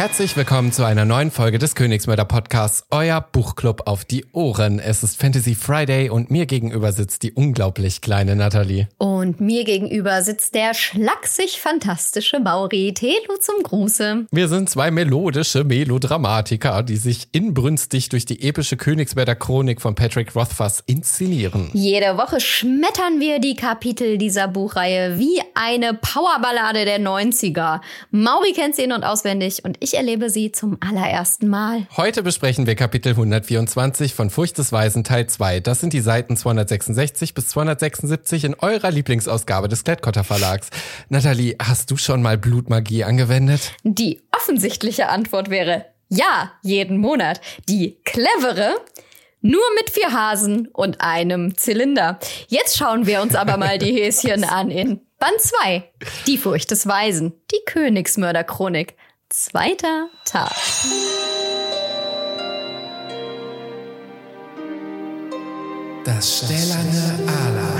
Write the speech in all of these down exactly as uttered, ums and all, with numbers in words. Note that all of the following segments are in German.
Herzlich willkommen zu einer neuen Folge des Königsmörder-Podcasts, euer Buchclub auf die Ohren. Es ist Fantasy Friday und mir gegenüber sitzt die unglaublich kleine Nathalie. Und mir gegenüber sitzt der schlaksig fantastische Mauri. Telo zum Gruße. Wir sind zwei melodische Melodramatiker, die sich inbrünstig durch die epische Königsmörder-Chronik von Patrick Rothfuss inszenieren. Jede Woche schmettern wir die Kapitel dieser Buchreihe wie eine Powerballade der neunziger. Mauri kennt sie in- und auswendig und ich erlebe sie zum allerersten Mal. Heute besprechen wir Kapitel hundertvierundzwanzig von Furcht des Weisen Teil zwei. Das sind die Seiten zweihundertsechsundsechzig bis zweihundertsechsundsiebzig in eurer Lieblingsausgabe des Klett-Cotta Verlags. Nathalie, hast du schon mal Blutmagie angewendet? Die offensichtliche Antwort wäre ja, jeden Monat. Die clevere: nur mit vier Hasen und einem Zylinder. Jetzt schauen wir uns aber mal die Häschen an in Band zwei. Die Furcht des Weisen. Die Königsmörder-Chronik. Zweiter Tag. Das stählerne Ala.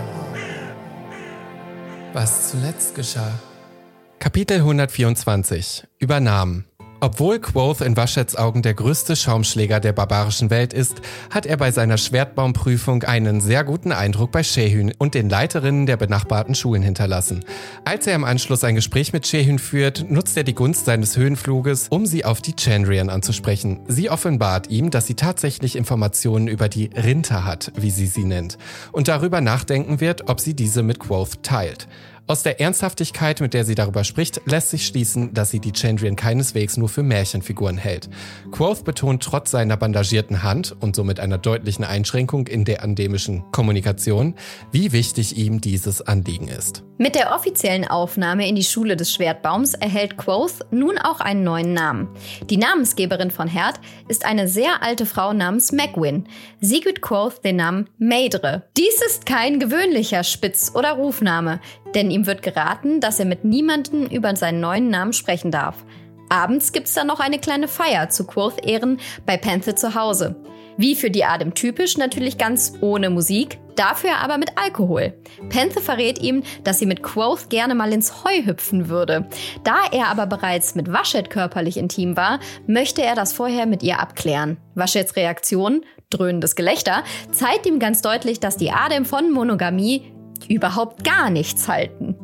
Was zuletzt geschah. Kapitel hundertvierundzwanzig. Übernahmen. Obwohl Quoth in Vaschets Augen der größte Schaumschläger der barbarischen Welt ist, hat er bei seiner Schwertbaumprüfung einen sehr guten Eindruck bei Shehyn und den Leiterinnen der benachbarten Schulen hinterlassen. Als er im Anschluss ein Gespräch mit Shehyn führt, nutzt er die Gunst seines Höhenfluges, um sie auf die Chandrian anzusprechen. Sie offenbart ihm, dass sie tatsächlich Informationen über die Rinter hat, wie sie sie nennt, und darüber nachdenken wird, ob sie diese mit Quoth teilt. Aus der Ernsthaftigkeit, mit der sie darüber spricht, lässt sich schließen, dass sie die Chandrian keineswegs nur für Märchenfiguren hält. Quoth betont trotz seiner bandagierten Hand und somit einer deutlichen Einschränkung in der endemischen Kommunikation, wie wichtig ihm dieses Anliegen ist. Mit der offiziellen Aufnahme in die Schule des Schwertbaums erhält Quoth nun auch einen neuen Namen. Die Namensgeberin von Herd ist eine sehr alte Frau namens Megwyn. Sie gibt Quoth den Namen Maedre. Dies ist kein gewöhnlicher Spitz- oder Rufname, denn ihm wird geraten, dass er mit niemandem über seinen neuen Namen sprechen darf. Abends gibt's dann noch eine kleine Feier zu Quoth Ehren bei Panther zu Hause. Wie für die Adem typisch, natürlich ganz ohne Musik, dafür aber mit Alkohol. Panther verrät ihm, dass sie mit Quoth gerne mal ins Heu hüpfen würde. Da er aber bereits mit Vashet körperlich intim war, möchte er das vorher mit ihr abklären. Vashets Reaktion, dröhnendes Gelächter, zeigt ihm ganz deutlich, dass die Adem von Monogamie überhaupt gar nichts halten.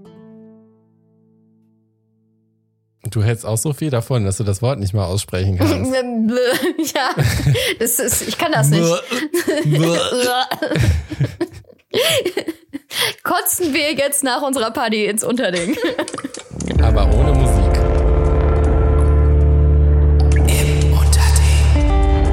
Du hältst auch so viel davon, dass du das Wort nicht mal aussprechen kannst. Ja, das ist, ich kann das nicht. Kotzen wir jetzt nach unserer Party ins Unterding. Aber ohne Musik. Im Unterding.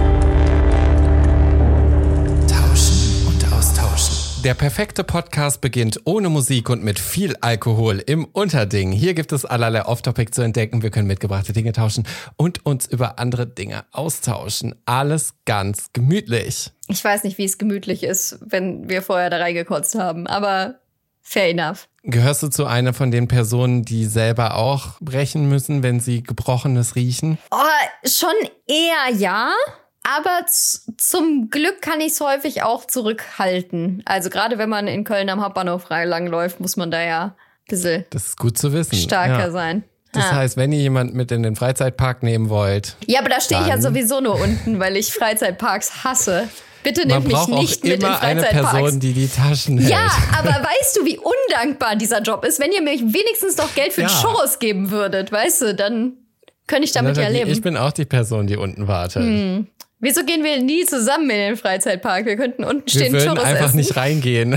Tauschen und austauschen. Der perfekte Podcast beginnt ohne Musik und mit viel Alkohol im Unterding. Hier gibt es allerlei Off-Topic zu entdecken. Wir können mitgebrachte Dinge tauschen und uns über andere Dinge austauschen. Alles ganz gemütlich. Ich weiß nicht, wie es gemütlich ist, wenn wir vorher da reingekotzt haben, aber fair enough. Gehörst du zu einer von den Personen, die selber auch brechen müssen, wenn sie Gebrochenes riechen? Oh, schon eher ja. Aber z- zum Glück kann ich es häufig auch zurückhalten. Also gerade wenn man in Köln am Hauptbahnhof langläuft, muss man da ja ein bisschen das ist gut zu wissen. starker ja. sein. Das ah. heißt, wenn ihr jemand mit in den Freizeitpark nehmen wollt. Ja, aber da stehe ich ja dann- sowieso nur unten, weil ich Freizeitparks hasse. Bitte Man nimm mich braucht auch nicht mit in immer eine Freizeitparks. Person, die die Taschen hält. Ja, aber weißt du, wie undankbar dieser Job ist? Wenn ihr mir wenigstens doch Geld für Ja. Churros geben würdet, weißt du, dann könnte ich damit ja leben. Ich bin auch die Person, die unten wartet. Hm. Wieso gehen wir nie zusammen in den Freizeitpark? Wir könnten unten Wir stehen würden Churros einfach essen. nicht reingehen.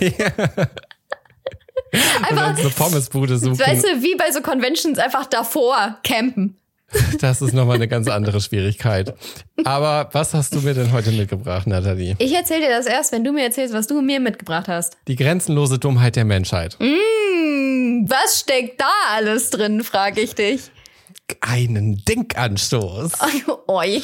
Einfach, und uns eine Pommesbude suchen. weißt du, wie bei so Conventions einfach davor campen. Das ist nochmal eine ganz andere Schwierigkeit. Aber was hast du mir denn heute mitgebracht, Nathalie? Ich erzähl dir das erst, wenn du mir erzählst, was du mir mitgebracht hast. Die grenzenlose Dummheit der Menschheit. Mmh, was steckt da alles drin, frage ich dich. Einen Denkanstoß. Oi.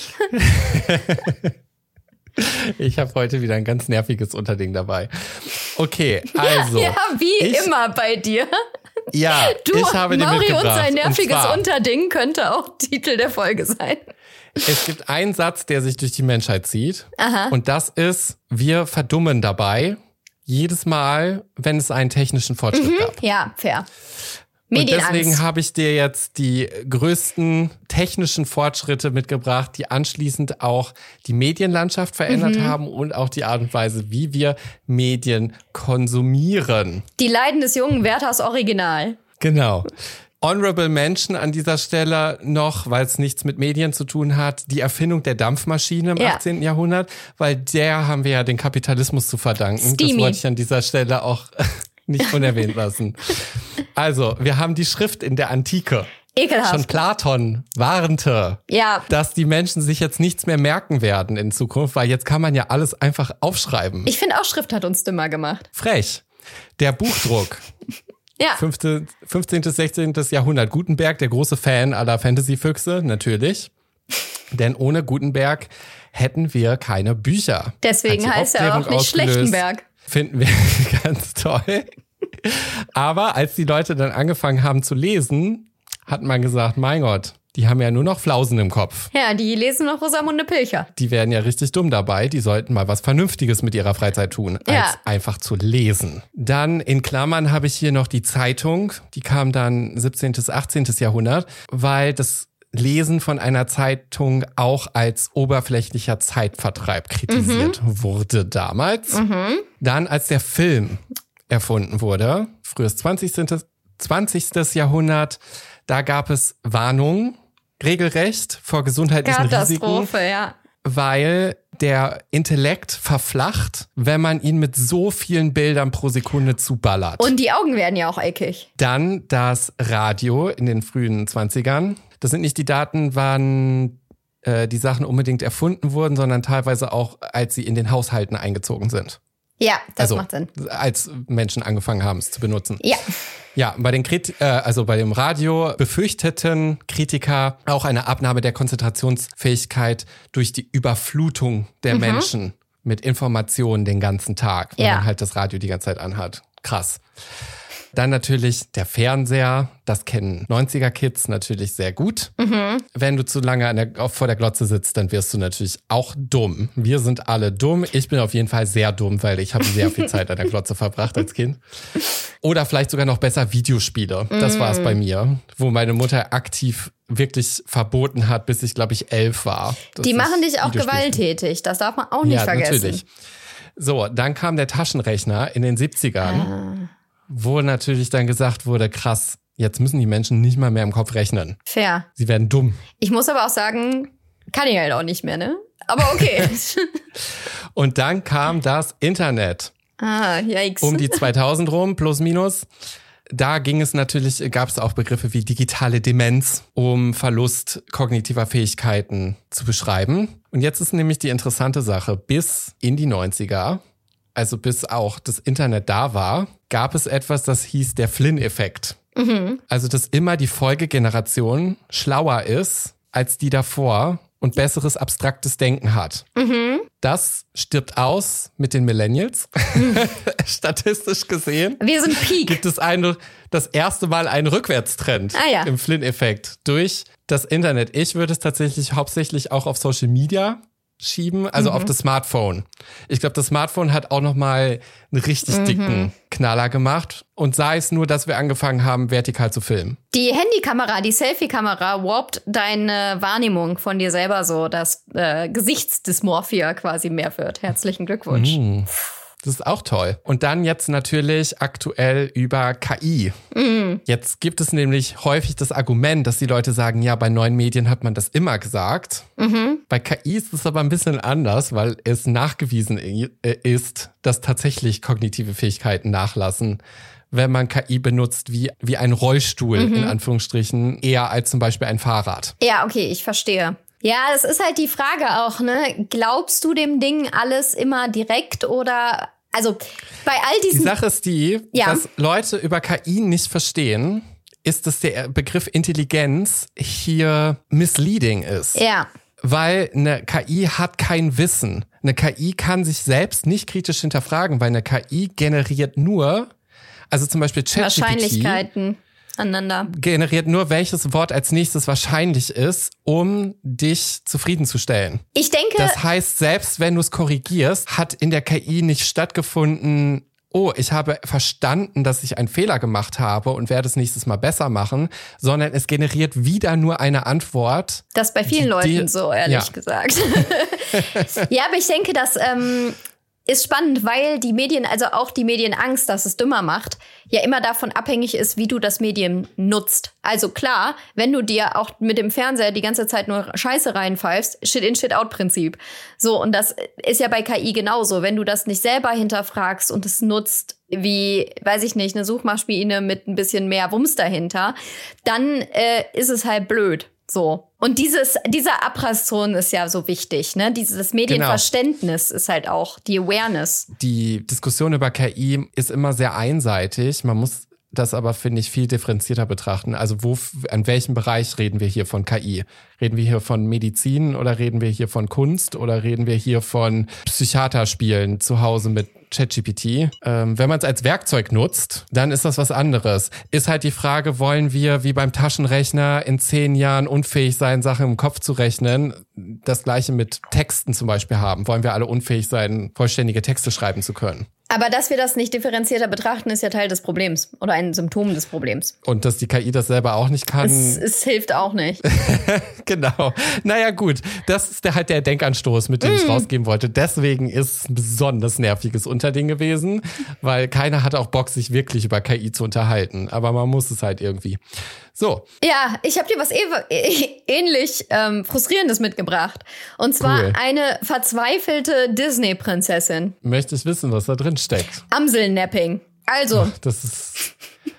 Ich habe heute wieder ein ganz nerviges Unterding dabei. Okay, also. Ja, wie ich, immer bei dir. Ja, du, ich habe dir Mauri mitgebracht. und sein nerviges und zwar, Unterding könnte auch Titel der Folge sein. Es gibt einen Satz, der sich durch die Menschheit zieht. Aha. Und das ist, wir verdummen dabei, jedes Mal, wenn es einen technischen Fortschritt Mhm. gab. Ja, fair. Und deswegen habe ich dir jetzt die größten technischen Fortschritte mitgebracht, die anschließend auch die Medienlandschaft verändert mhm. haben und auch die Art und Weise, wie wir Medien konsumieren. Die Leiden des jungen Werthers Original. Genau. Honorable Mention an dieser Stelle noch, weil es nichts mit Medien zu tun hat, die Erfindung der Dampfmaschine im ja. achtzehnten Jahrhundert, weil der haben wir ja den Kapitalismus zu verdanken. Steamy. Das wollte ich an dieser Stelle auch nicht unerwähnt lassen. Also, wir haben die Schrift in der Antike. Ekelhaft. Schon Platon warnte, ja. dass die Menschen sich jetzt nichts mehr merken werden in Zukunft, weil jetzt kann man ja alles einfach aufschreiben. Ich finde auch, Schrift hat uns dümmer gemacht. Frech. Der Buchdruck. Ja. fünfzehnten. sechzehnten. Jahrhundert. Gutenberg, der große Fan aller Fantasy-Füchse, natürlich. Denn ohne Gutenberg hätten wir keine Bücher. Deswegen heißt er auch nicht Schlechtenberg. Finden wir ganz toll. Aber als die Leute dann angefangen haben zu lesen, hat man gesagt, mein Gott, die haben ja nur noch Flausen im Kopf. Ja, die lesen noch Rosamunde Pilcher. Die werden ja richtig dumm dabei. Die sollten mal was Vernünftiges mit ihrer Freizeit tun, als ja. einfach zu lesen. Dann in Klammern habe ich hier noch die Zeitung. Die kam dann siebzehnten. achtzehnten. Jahrhundert, weil das Lesen von einer Zeitung auch als oberflächlicher Zeitvertreib kritisiert mhm. wurde damals. Mhm. Dann, als der Film erfunden wurde, frühes zwanzigsten. Jahrhundert, da gab es Warnungen, regelrecht, vor gesundheitlichen Risiken. Katastrophe, ja. Weil der Intellekt verflacht, wenn man ihn mit so vielen Bildern pro Sekunde zuballert. Und die Augen werden ja auch eckig. Dann das Radio in den frühen zwanzigern. Das sind nicht die Daten, wann äh, die Sachen unbedingt erfunden wurden, sondern teilweise auch, als sie in den Haushalten eingezogen sind. Ja, das also, macht Sinn. Als Menschen angefangen haben, es zu benutzen. Ja. Ja, bei den Krit- äh, also bei dem Radio befürchteten Kritiker auch eine Abnahme der Konzentrationsfähigkeit durch die Überflutung der mhm. Menschen mit Informationen den ganzen Tag, wenn ja. man halt das Radio die ganze Zeit anhat. Krass. Dann natürlich der Fernseher, das kennen neunziger-Kids natürlich sehr gut. Mhm. Wenn du zu lange an der, vor der Glotze sitzt, dann wirst du natürlich auch dumm. Wir sind alle dumm. Ich bin auf jeden Fall sehr dumm, weil ich habe sehr viel Zeit an der Glotze verbracht als Kind. Oder vielleicht sogar noch besser Videospiele. Das war es bei mir, wo meine Mutter aktiv wirklich verboten hat, bis ich, glaube ich, elf war. Die machen dich auch gewalttätig, das darf man auch nicht ja, vergessen. Natürlich. So, dann kam der Taschenrechner in den siebzigern. Ah. Wo natürlich dann gesagt wurde, krass, jetzt müssen die Menschen nicht mal mehr im Kopf rechnen. Fair. Sie werden dumm. Ich muss aber auch sagen, kann ich halt auch nicht mehr, ne? Aber okay. Und dann kam das Internet. Ah, yikes. Um die zweitausend rum, plus minus. Da ging es natürlich, gab es auch Begriffe wie digitale Demenz, um Verlust kognitiver Fähigkeiten zu beschreiben. Und jetzt ist nämlich die interessante Sache, bis in die neunziger, also bis auch das Internet da war, gab es etwas, das hieß der Flynn-Effekt. Mhm. Also, dass immer die Folgegeneration schlauer ist als die davor und besseres abstraktes Denken hat. Mhm. Das stirbt aus mit den Millennials. Mhm. Statistisch gesehen. Wir sind Peak. Gibt es eine, das erste Mal einen Rückwärtstrend ah, ja. im Flynn-Effekt durch das Internet. Ich würde es tatsächlich hauptsächlich auch auf Social Media schieben, also mhm. auf das Smartphone. Ich glaube, das Smartphone hat auch nochmal einen richtig dicken mhm. Knaller gemacht. Und sei es nur, dass wir angefangen haben, vertikal zu filmen. Die Handykamera, die Selfie-Kamera warpt deine Wahrnehmung von dir selber so, dass äh, Gesichtsdysmorphia quasi mehr wird. Herzlichen Glückwunsch. Mhm. Das ist auch toll. Und dann jetzt natürlich aktuell über K I. Mhm. Jetzt gibt es nämlich häufig das Argument, dass die Leute sagen, ja, bei neuen Medien hat man das immer gesagt. Mhm. Bei K I ist es aber ein bisschen anders, weil es nachgewiesen ist, dass tatsächlich kognitive Fähigkeiten nachlassen, wenn man K I benutzt wie, wie ein Rollstuhl, mhm. in Anführungsstrichen, eher als zum Beispiel ein Fahrrad. Ja, okay, ich verstehe. Ja, das ist halt die Frage auch, ne? Glaubst du dem Ding alles immer direkt oder, also bei all diesen... Die Sache ist die, ja. dass Leute über K I nicht verstehen, ist, dass der Begriff Intelligenz hier misleading ist. Ja. Weil eine K I hat kein Wissen. Eine K I kann sich selbst nicht kritisch hinterfragen, weil eine K I generiert nur, also zum Beispiel ChatGPT Wahrscheinlichkeiten aneinander. Generiert nur, welches Wort als nächstes wahrscheinlich ist, um dich zufriedenzustellen. Ich denke... Das heißt, selbst wenn du es korrigierst, hat in der K I nicht stattgefunden, oh, ich habe verstanden, dass ich einen Fehler gemacht habe und werde es nächstes Mal besser machen, sondern es generiert wieder nur eine Antwort. Das ist bei vielen die, Leuten so, ehrlich ja. gesagt. Ja, aber ich denke, dass... Ähm ist spannend, weil die Medien, also auch die Medienangst, dass es dümmer macht, ja immer davon abhängig ist, wie du das Medium nutzt. Also klar, wenn du dir auch mit dem Fernseher die ganze Zeit nur Scheiße reinpfeifst, Shit-in, Shit-out-Prinzip. So, und das ist ja bei K I genauso. Wenn du das nicht selber hinterfragst und es nutzt wie, weiß ich nicht, eine Suchmaschine mit ein bisschen mehr Wumms dahinter, dann äh, ist es halt blöd. So. Und dieses, dieser Abrisston ist ja so wichtig, ne? Dieses Medienverständnis genau. ist halt auch die Awareness. Die Diskussion über K I ist immer sehr einseitig. Man muss das aber, finde ich, viel differenzierter betrachten. Also wo, an welchem Bereich reden wir hier von K I? Reden wir hier von Medizin oder reden wir hier von Kunst oder reden wir hier von Psychiaterspielen zu Hause mit ChatGPT? Ähm, wenn man es als Werkzeug nutzt, dann ist das was anderes. Ist halt die Frage, wollen wir wie beim Taschenrechner in zehn Jahren unfähig sein, Sachen im Kopf zu rechnen? Das Gleiche mit Texten zum Beispiel haben. Wollen wir alle unfähig sein, vollständige Texte schreiben zu können? Aber dass wir das nicht differenzierter betrachten, ist ja Teil des Problems oder ein Symptom des Problems. Und dass die K I das selber auch nicht kann. Es, es hilft auch nicht. Genau. Naja gut, das ist der, halt der Denkanstoß, mit dem mm. ich rausgeben wollte. Deswegen ist es ein besonders nerviges Unterding gewesen, weil keiner hat auch Bock, sich wirklich über K I zu unterhalten. Aber man muss es halt irgendwie. So. Ja, ich habe dir was äh, ähnlich ähm, Frustrierendes mitgebracht. Und zwar cool. eine verzweifelte Disney-Prinzessin. Möchte ich wissen, was da drin steckt. Amselnapping. Also. Ach, das ist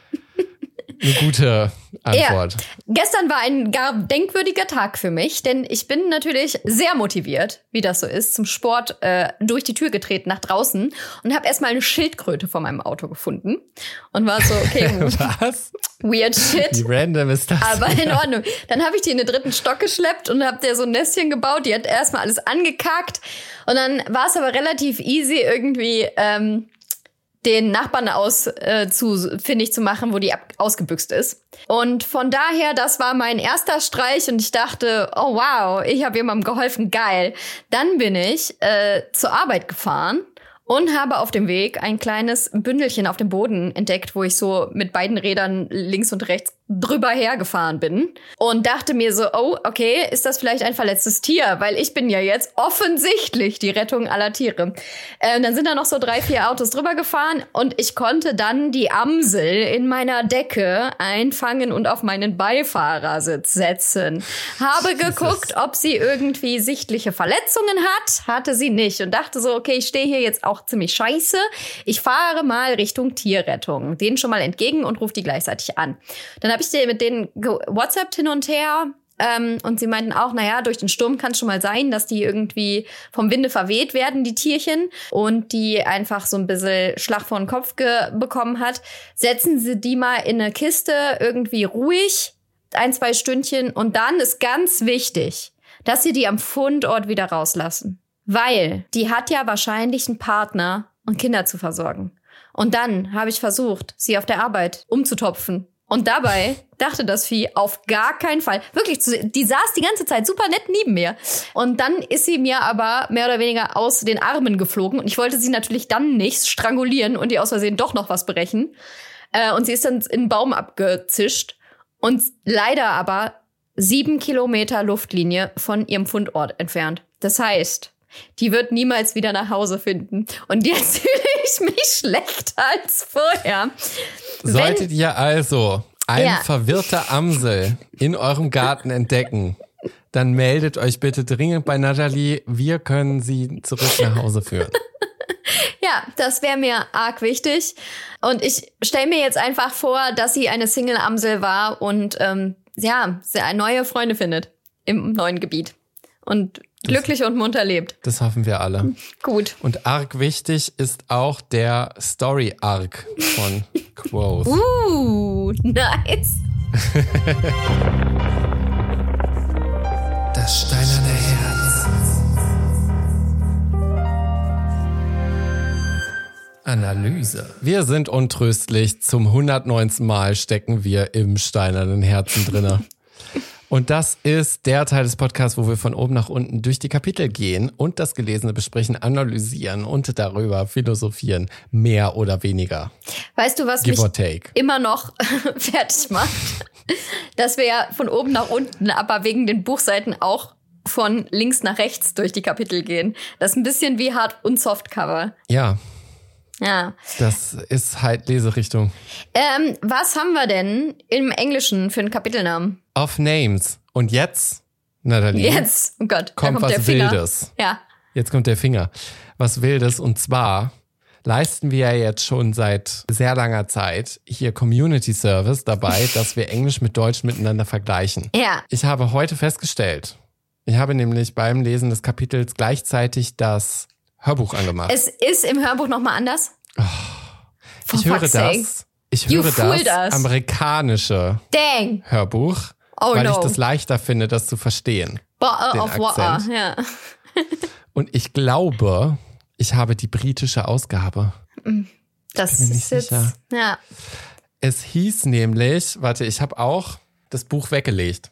eine gute Antwort. Ja. Gestern war ein gar denkwürdiger Tag für mich, denn ich bin natürlich sehr motiviert, wie das so ist, zum Sport äh, durch die Tür getreten nach draußen und habe erstmal eine Schildkröte vor meinem Auto gefunden und war so, okay, was? Weird shit. Wie random ist das? Aber in Ordnung. Dann habe ich die in den dritten Stock geschleppt und habe der so ein Nestchen gebaut. Die hat erstmal alles angekackt und dann war es aber relativ easy irgendwie ähm, den Nachbarn aus äh, zu findig zu machen, wo die ab- ausgebüxt ist. Und von daher, das war mein erster Streich und ich dachte, oh wow, ich habe jemandem geholfen, geil. Dann bin ich äh, zur Arbeit gefahren und habe auf dem Weg ein kleines Bündelchen auf dem Boden entdeckt, wo ich so mit beiden Rädern links und rechts drüber hergefahren bin und dachte mir so, oh, okay, ist das vielleicht ein verletztes Tier? Weil ich bin ja jetzt offensichtlich die Rettung aller Tiere. Äh, dann sind da noch so drei, vier Autos drüber gefahren und ich konnte dann die Amsel in meiner Decke einfangen und auf meinen Beifahrersitz setzen. Habe geguckt, ob sie irgendwie sichtliche Verletzungen hat. Hatte sie nicht und dachte so, okay, ich stehe hier jetzt auch ziemlich scheiße. Ich fahre mal Richtung Tierrettung. Denen schon mal entgegen und rufe die gleichzeitig an. Dann habe ich dir mit denen WhatsApp hin und her ähm, und sie meinten auch, naja, durch den Sturm kann es schon mal sein, dass die irgendwie vom Winde verweht werden, die Tierchen, und die einfach so ein bisschen Schlag vor den Kopf ge- bekommen hat. Setzen Sie die mal in eine Kiste, irgendwie ruhig, ein, zwei Stündchen, und dann ist ganz wichtig, dass Sie die am Fundort wieder rauslassen. Weil die hat ja wahrscheinlich einen Partner und Kinder zu versorgen. Und dann habe ich versucht, sie auf der Arbeit umzutopfen. Und dabei dachte das Vieh auf gar keinen Fall. Wirklich, die saß die ganze Zeit super nett neben mir. Und dann ist sie mir aber mehr oder weniger aus den Armen geflogen. Und ich wollte sie natürlich dann nicht strangulieren und ihr aus Versehen doch noch was brechen. Und sie ist dann in den Baum abgezischt. Und leider aber sieben Kilometer Luftlinie von ihrem Fundort entfernt. Das heißt, die wird niemals wieder nach Hause finden. Und jetzt fühle ich mich schlechter als vorher. Solltet Wenn, ihr also eine ja. verwirrte Amsel in eurem Garten entdecken, dann meldet euch bitte dringend bei Nathalie. Wir können sie zurück nach Hause führen. Ja, das wäre mir arg wichtig. Und ich stelle mir jetzt einfach vor, dass sie eine Single-Amsel war und ähm, ja, sie neue Freunde findet im neuen Gebiet. Und glücklich und munter lebt. Das hoffen wir alle. Gut. Und arg wichtig ist auch der Story-Arc von Quoth. Uh, nice. Das steinerne Herz. Analyse. Wir sind untröstlich. Zum hundertneunten Mal stecken wir im steinernen Herzen drinne. Und das ist der Teil des Podcasts, wo wir von oben nach unten durch die Kapitel gehen und das Gelesene besprechen, analysieren und darüber philosophieren, mehr oder weniger. Weißt du, was Give mich or take. immer noch fertig macht? Dass wir ja von oben nach unten, aber wegen den Buchseiten auch von links nach rechts durch die Kapitel gehen. Das ist ein bisschen wie Hard- und Softcover. Ja. Ja. Das ist halt Leserichtung. Ähm, was haben wir denn im Englischen für einen Kapitelnamen? Of Names. Und jetzt, Nathalie, Jetzt, oh Gott, kommt, da kommt was der Finger. Wildes. Ja. Jetzt kommt der Finger. Was Wildes. Und zwar leisten wir ja jetzt schon seit sehr langer Zeit hier Community Service dabei, dass wir Englisch mit Deutsch miteinander vergleichen. Ja. Ich habe heute festgestellt, ich habe nämlich beim Lesen des Kapitels gleichzeitig das Hörbuch angemacht. Es ist im Hörbuch nochmal anders. Oh, For ich höre fuck's sake. das, ich You höre fooled das us. amerikanische Dang. Hörbuch, Oh weil no. ich das leichter finde, das zu verstehen. Bottle Den of water. Akzent. Ja. Und ich glaube, ich habe die britische Ausgabe. Das Bin mir nicht ist jetzt, sicher. ja. Es hieß nämlich, warte, ich habe auch das Buch weggelegt.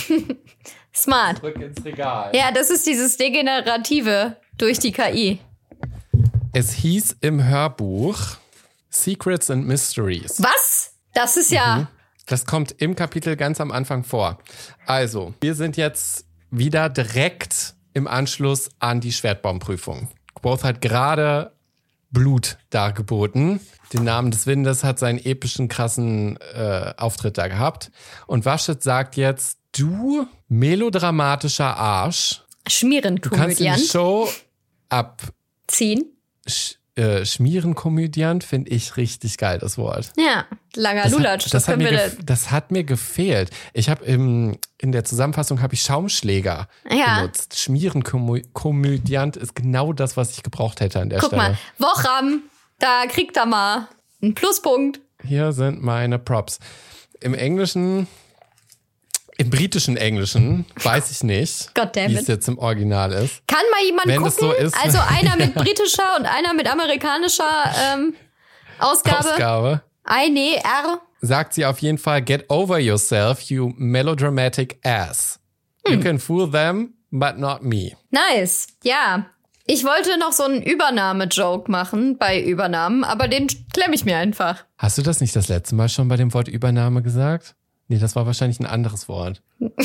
Smart. Zurück ins Regal. Ja, das ist dieses Degenerative durch die K I. Es hieß im Hörbuch Secrets and Mysteries. Was? Das ist ja... Das kommt im Kapitel ganz am Anfang vor. Also, wir sind jetzt wieder direkt im Anschluss an die Schwertbaumprüfung. Quoth hat gerade Blut dargeboten. Den Namen des Windes hat seinen epischen, krassen äh, Auftritt da gehabt. Und Vashet sagt jetzt, du melodramatischer Arsch, du kannst in Schmierenkomödiant. die Show ab Ziehen. Sch äh, Schmierenkomödiant finde ich richtig geil, das Wort. Ja, langer Das Lulatsch. hat, das, hat können mir wir gef- das hat mir gefehlt. Ich habe im in der Zusammenfassung habe ich Schaumschläger Ja. benutzt. Schmierenkomödiant ist genau das, was ich gebraucht hätte an der Guck Stelle. mal, Wochram, da kriegt er mal einen Pluspunkt. Hier sind meine Props. Im Englischen, im britischen Englischen, weiß ich nicht, God damn wie it. es jetzt im Original ist. Kann mal jemand Wenn das gucken? so ist. Also einer mit britischer und einer mit amerikanischer ähm, Ausgabe. Ausgabe. I, nee, R. Sagt sie auf jeden Fall, get over yourself, you melodramatic ass. Hm. You can fool them, but not me. Nice. Ja. Ich wollte noch so einen Übernahme-Joke machen bei Übernahmen, aber den klemm ich mir einfach. Hast du das nicht das letzte Mal schon bei dem Wort Übernahme gesagt? Nee, das war wahrscheinlich ein anderes Wort.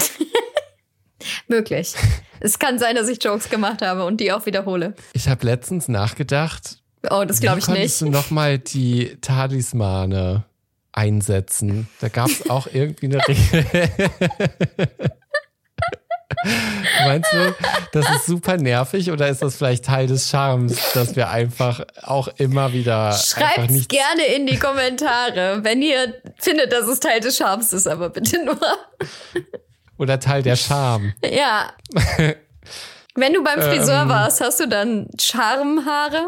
Möglich. Es kann sein, dass ich Jokes gemacht habe und die auch wiederhole. Ich habe letztens nachgedacht, Oh, das glaube ich wie konntest nicht. du nochmal die Talismane einsetzen? Da gab es auch irgendwie eine Regel. Meinst du, das ist super nervig oder ist das vielleicht Teil des Charmes, dass wir einfach auch immer wieder einfach Schreibt's nicht gerne in die Kommentare, wenn ihr findet, dass es Teil des Charmes ist, aber bitte nur. oder Teil der Charme? Ja. Wenn du beim Friseur Ähm. warst, hast du dann Charmhaare?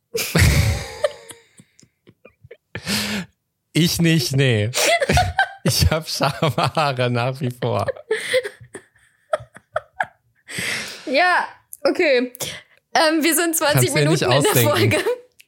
Ich nicht, nee. Ich habe Schamhaare nach wie vor. Ja, okay. Ähm, wir sind zwanzig Kannst dir nicht Minuten in der ausdenken. Folge.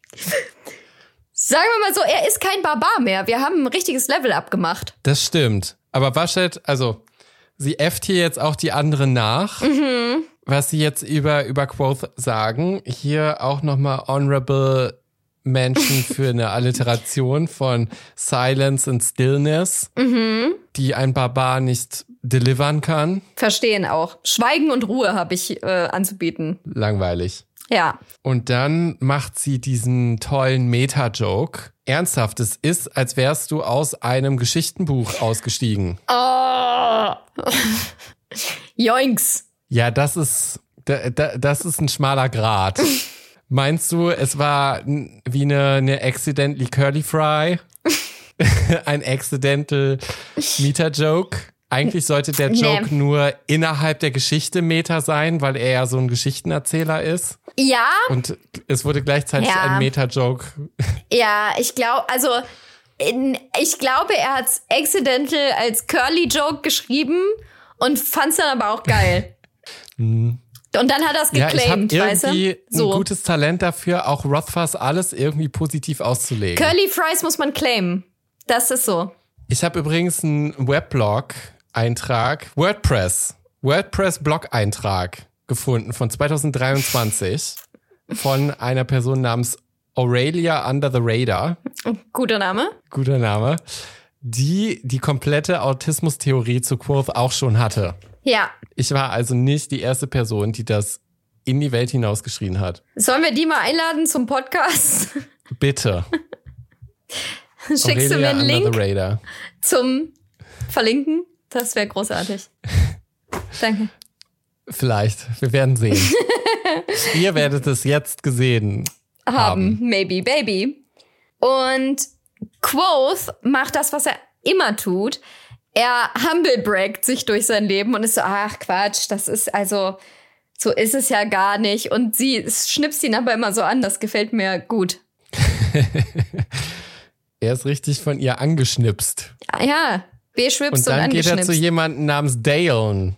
Sagen wir mal so, er ist kein Barbar mehr. Wir haben ein richtiges Level-Up gemacht. Das stimmt. Aber Vashet, also, sie äfft hier jetzt auch die anderen nach, Mhm. was sie jetzt über, über Quoth sagen. Hier auch nochmal Honorable Mention für eine Alliteration von Silence and Stillness, Mhm. die ein Barbar nicht delivern kann. Verstehen auch. Schweigen und Ruhe habe ich äh, anzubieten. Langweilig. Ja. Und dann macht sie diesen tollen Meta-Joke. Ernsthaft, es ist, als wärst du aus einem Geschichtenbuch ausgestiegen. Oh. Joinks. Ja, das ist, da, da, das ist ein schmaler Grat. Meinst du, es war n- wie eine, eine accidentally curly fry? Ein accidental Meta-Joke? Eigentlich sollte der Nee. Joke nur innerhalb der Geschichte Meta sein, weil er ja so ein Geschichtenerzähler ist. Ja, Und es wurde gleichzeitig Ja. ein Meta-Joke. ja, ich glaube, also in, ich glaube, er hat's accidental als Curly-Joke geschrieben und fand's dann aber auch geil. Und dann hat er's Ja, ich habe geclaimed, weißt irgendwie du? So. ein gutes Talent dafür, auch Rothfuss alles irgendwie positiv auszulegen. Curly Fries muss man claimen. Das ist so. Ich habe übrigens einen Weblog Blog-Eintrag, WordPress, WordPress-Blog-Eintrag gefunden von zwanzig dreiundzwanzig von einer Person namens Aurelia Under the Radar. Guter Name. Guter Name. Die die komplette Autismus-Theorie zu Quoth auch schon hatte. Ja. Ich war also nicht die erste Person, die das in die Welt hinausgeschrien hat. Sollen wir die mal einladen zum Podcast? Bitte. Schickst Aurelia du mir einen Link Under the Radar. zum Verlinken? Das wäre großartig. Danke. Vielleicht. Wir werden sehen. Ihr werdet es jetzt gesehen haben. haben. Maybe, baby. Und Quoth macht das, was er immer tut. Er humblebragt sich durch sein Leben und ist so, ach Quatsch, das ist also, so ist es ja gar nicht. Und sie schnipst ihn aber immer so an, das gefällt mir gut. Er ist richtig von ihr angeschnipst. Ja, beschwipst und, und dann geht er angeschnipst. zu jemandem namens Dalen.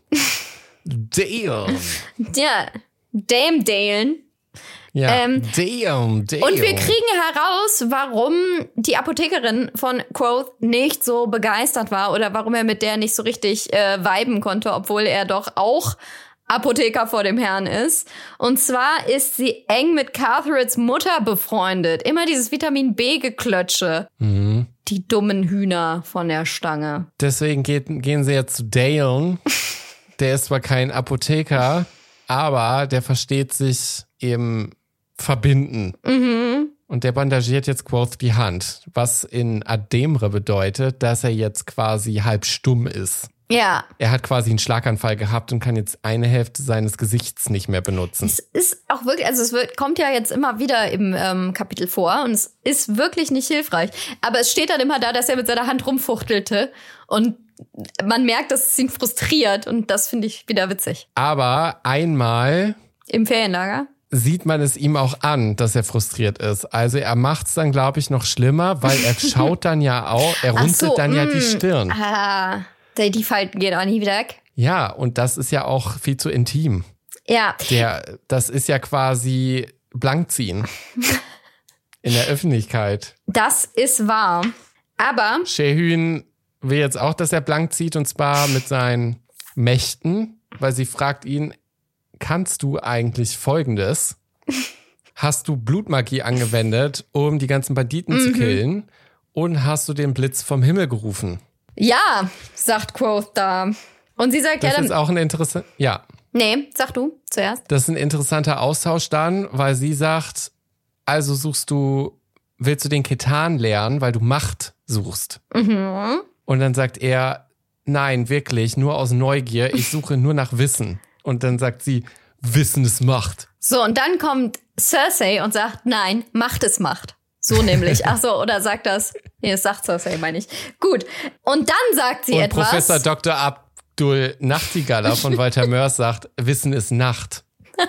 Dalen. Ja, Dame Dalen. Ja, ähm, Dale, Dale. Und wir kriegen heraus, warum die Apothekerin von Quoth nicht so begeistert war oder warum er mit der nicht so richtig äh, viben konnte, obwohl er doch auch Apotheker vor dem Herrn ist. Und zwar ist sie eng mit Catherines Mutter befreundet. Immer dieses Vitamin B-Geklötsche. Mhm. Die dummen Hühner von der Stange. Deswegen geht, gehen sie jetzt zu Dale. Der ist zwar kein Apotheker, aber der versteht sich im Verbinden. Mhm. Und der bandagiert jetzt Quoth die Hand, was in Ademre bedeutet, dass er jetzt quasi halb stumm ist. Ja. Er hat quasi einen Schlaganfall gehabt und kann jetzt eine Hälfte seines Gesichts nicht mehr benutzen. Es ist auch wirklich, also es wird, kommt ja jetzt immer wieder im ähm, Kapitel vor und es ist wirklich nicht hilfreich. Aber es steht dann immer da, dass er mit seiner Hand rumfuchtelte und man merkt, dass es ihn frustriert und das finde ich wieder witzig. Aber einmal im Ferienlager sieht man es ihm auch an, dass er frustriert ist. Also er macht es dann, glaube ich, noch schlimmer, weil er schaut dann ja auch, er runzelt so, dann ja mm, die Stirn. Ah, die Falten gehen auch nie wieder weg. Ja, und das ist ja auch viel zu intim. Ja. Der, das ist ja quasi Blankziehen in der Öffentlichkeit. Das ist wahr. Aber Shehyn will jetzt auch, dass er blank zieht, und zwar mit seinen Mächten, weil sie fragt ihn, kannst du eigentlich Folgendes? Hast du Blutmagie angewendet, um die ganzen Banditen mhm. zu killen? Und hast du den Blitz vom Himmel gerufen? Ja, sagt Quoth da. Und sie sagt, das ja, dann... ist auch ein interessant... Ja. Nee, sag du zuerst. Das ist ein interessanter Austausch dann, weil sie sagt, also suchst du, willst du den Ketan lernen, weil du Macht suchst? Mhm. Und dann sagt er, nein, wirklich, nur aus Neugier, ich suche nur nach Wissen. Und dann sagt sie, Wissen ist Macht. So, und dann kommt Cersei und sagt, nein, Macht ist Macht. So nämlich. Ach so, oder sagt das, nee, das sagt Cersei, meine ich. Gut. Und dann sagt sie und etwas. Professor Doktor Abdul Nachtigaller von Walter Mörs sagt, Wissen ist Nacht.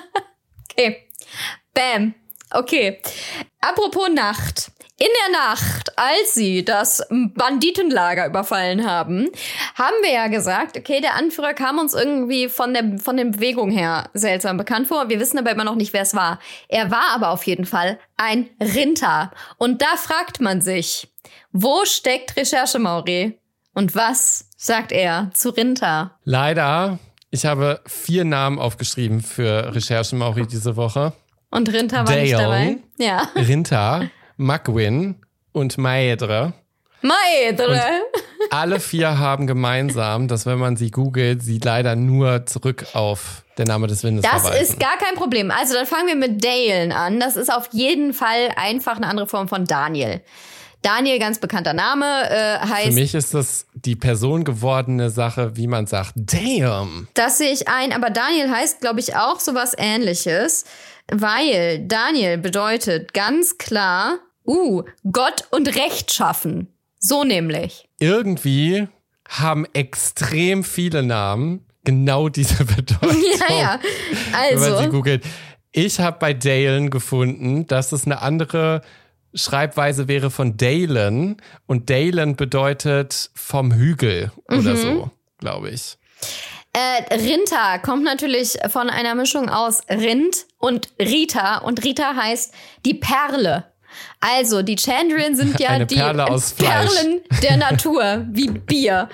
Okay. Bam. Okay. Apropos Nacht. In der Nacht, als sie das Banditenlager überfallen haben, haben wir ja gesagt, okay, der Anführer kam uns irgendwie von der von der Bewegung her seltsam bekannt vor. Wir wissen aber immer noch nicht, wer es war. Er war aber auf jeden Fall ein Rinter. Und da fragt man sich, wo steckt Recherche-Mauri? Und was sagt er zu Rinter? Leider, ich habe vier Namen aufgeschrieben für Recherche-Mauri diese Woche. Und Rinter war Dale, nicht dabei? Ja. Rinter, Magwin und Maedre. Maedre! Und alle vier haben gemeinsam, dass wenn man sie googelt, sie leider nur zurück auf der Name des Windes das verweisen. Das ist gar kein Problem. Also dann fangen wir mit Dalen an. Das ist auf jeden Fall einfach eine andere Form von Daniel. Daniel, ganz bekannter Name, äh, heißt... Für mich ist das die personengewordene Sache, wie man sagt, damn. Das sehe ich ein, aber Daniel heißt, glaube ich, auch sowas Ähnliches, weil Daniel bedeutet ganz klar, uh, Gott und Recht schaffen. So nämlich. Irgendwie haben extrem viele Namen genau diese Bedeutung. Ja, ja. Also. Wenn man sie googelt. Ich habe bei Dalen gefunden, dass es eine andere Schreibweise wäre von Dalen. Und Dalen bedeutet vom Hügel oder mhm. so, glaube ich. Äh, Rinta kommt natürlich von einer Mischung aus Rind und Rita. Und Rita heißt die Perle. Also, die Chandrian sind ja Eine die Perle aus Fleisch. Perlen der Natur, wie Bier.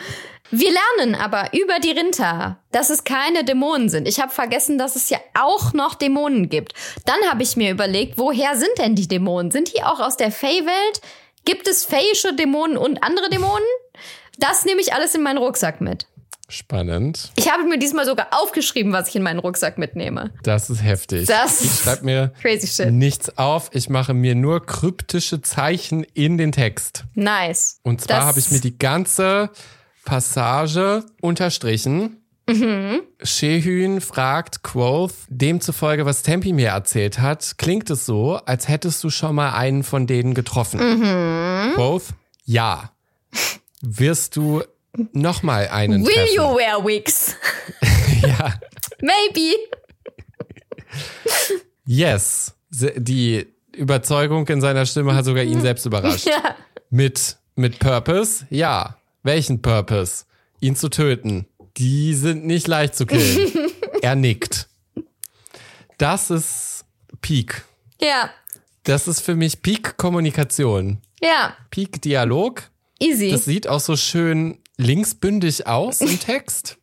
Wir lernen aber über die Rinta, dass es keine Dämonen sind. Ich habe vergessen, dass es ja auch noch Dämonen gibt. Dann habe ich mir überlegt, woher sind denn die Dämonen? Sind die auch aus der Fey-Welt? Gibt es feyische Dämonen und andere Dämonen? Das nehme ich alles in meinen Rucksack mit. Spannend. Ich habe mir diesmal sogar aufgeschrieben, was ich in meinen Rucksack mitnehme. Das ist heftig. Das ich schreibe mir crazy shit. nichts auf. Ich mache mir nur kryptische Zeichen in den Text. Nice. Und zwar Das- habe ich mir die ganze Passage unterstrichen. Mhm. Shehyn fragt Quoth, demzufolge, was Tempi mir erzählt hat, klingt es so, als hättest du schon mal einen von denen getroffen. Mhm. Quoth, ja. Wirst du noch mal einen Will treffen? you wear wigs? Ja. Maybe. Yes. Se- Die Überzeugung in seiner Stimme hat sogar ihn selbst überrascht. Ja. Mit, mit Purpose? Ja. Welchen Purpose? Ihn zu töten. Die sind nicht leicht zu killen. Er nickt. Das ist Peak. Ja. Das ist für mich Peak-Kommunikation. Ja. Peak-Dialog. Easy. Das sieht auch so schön linksbündig aus im Text.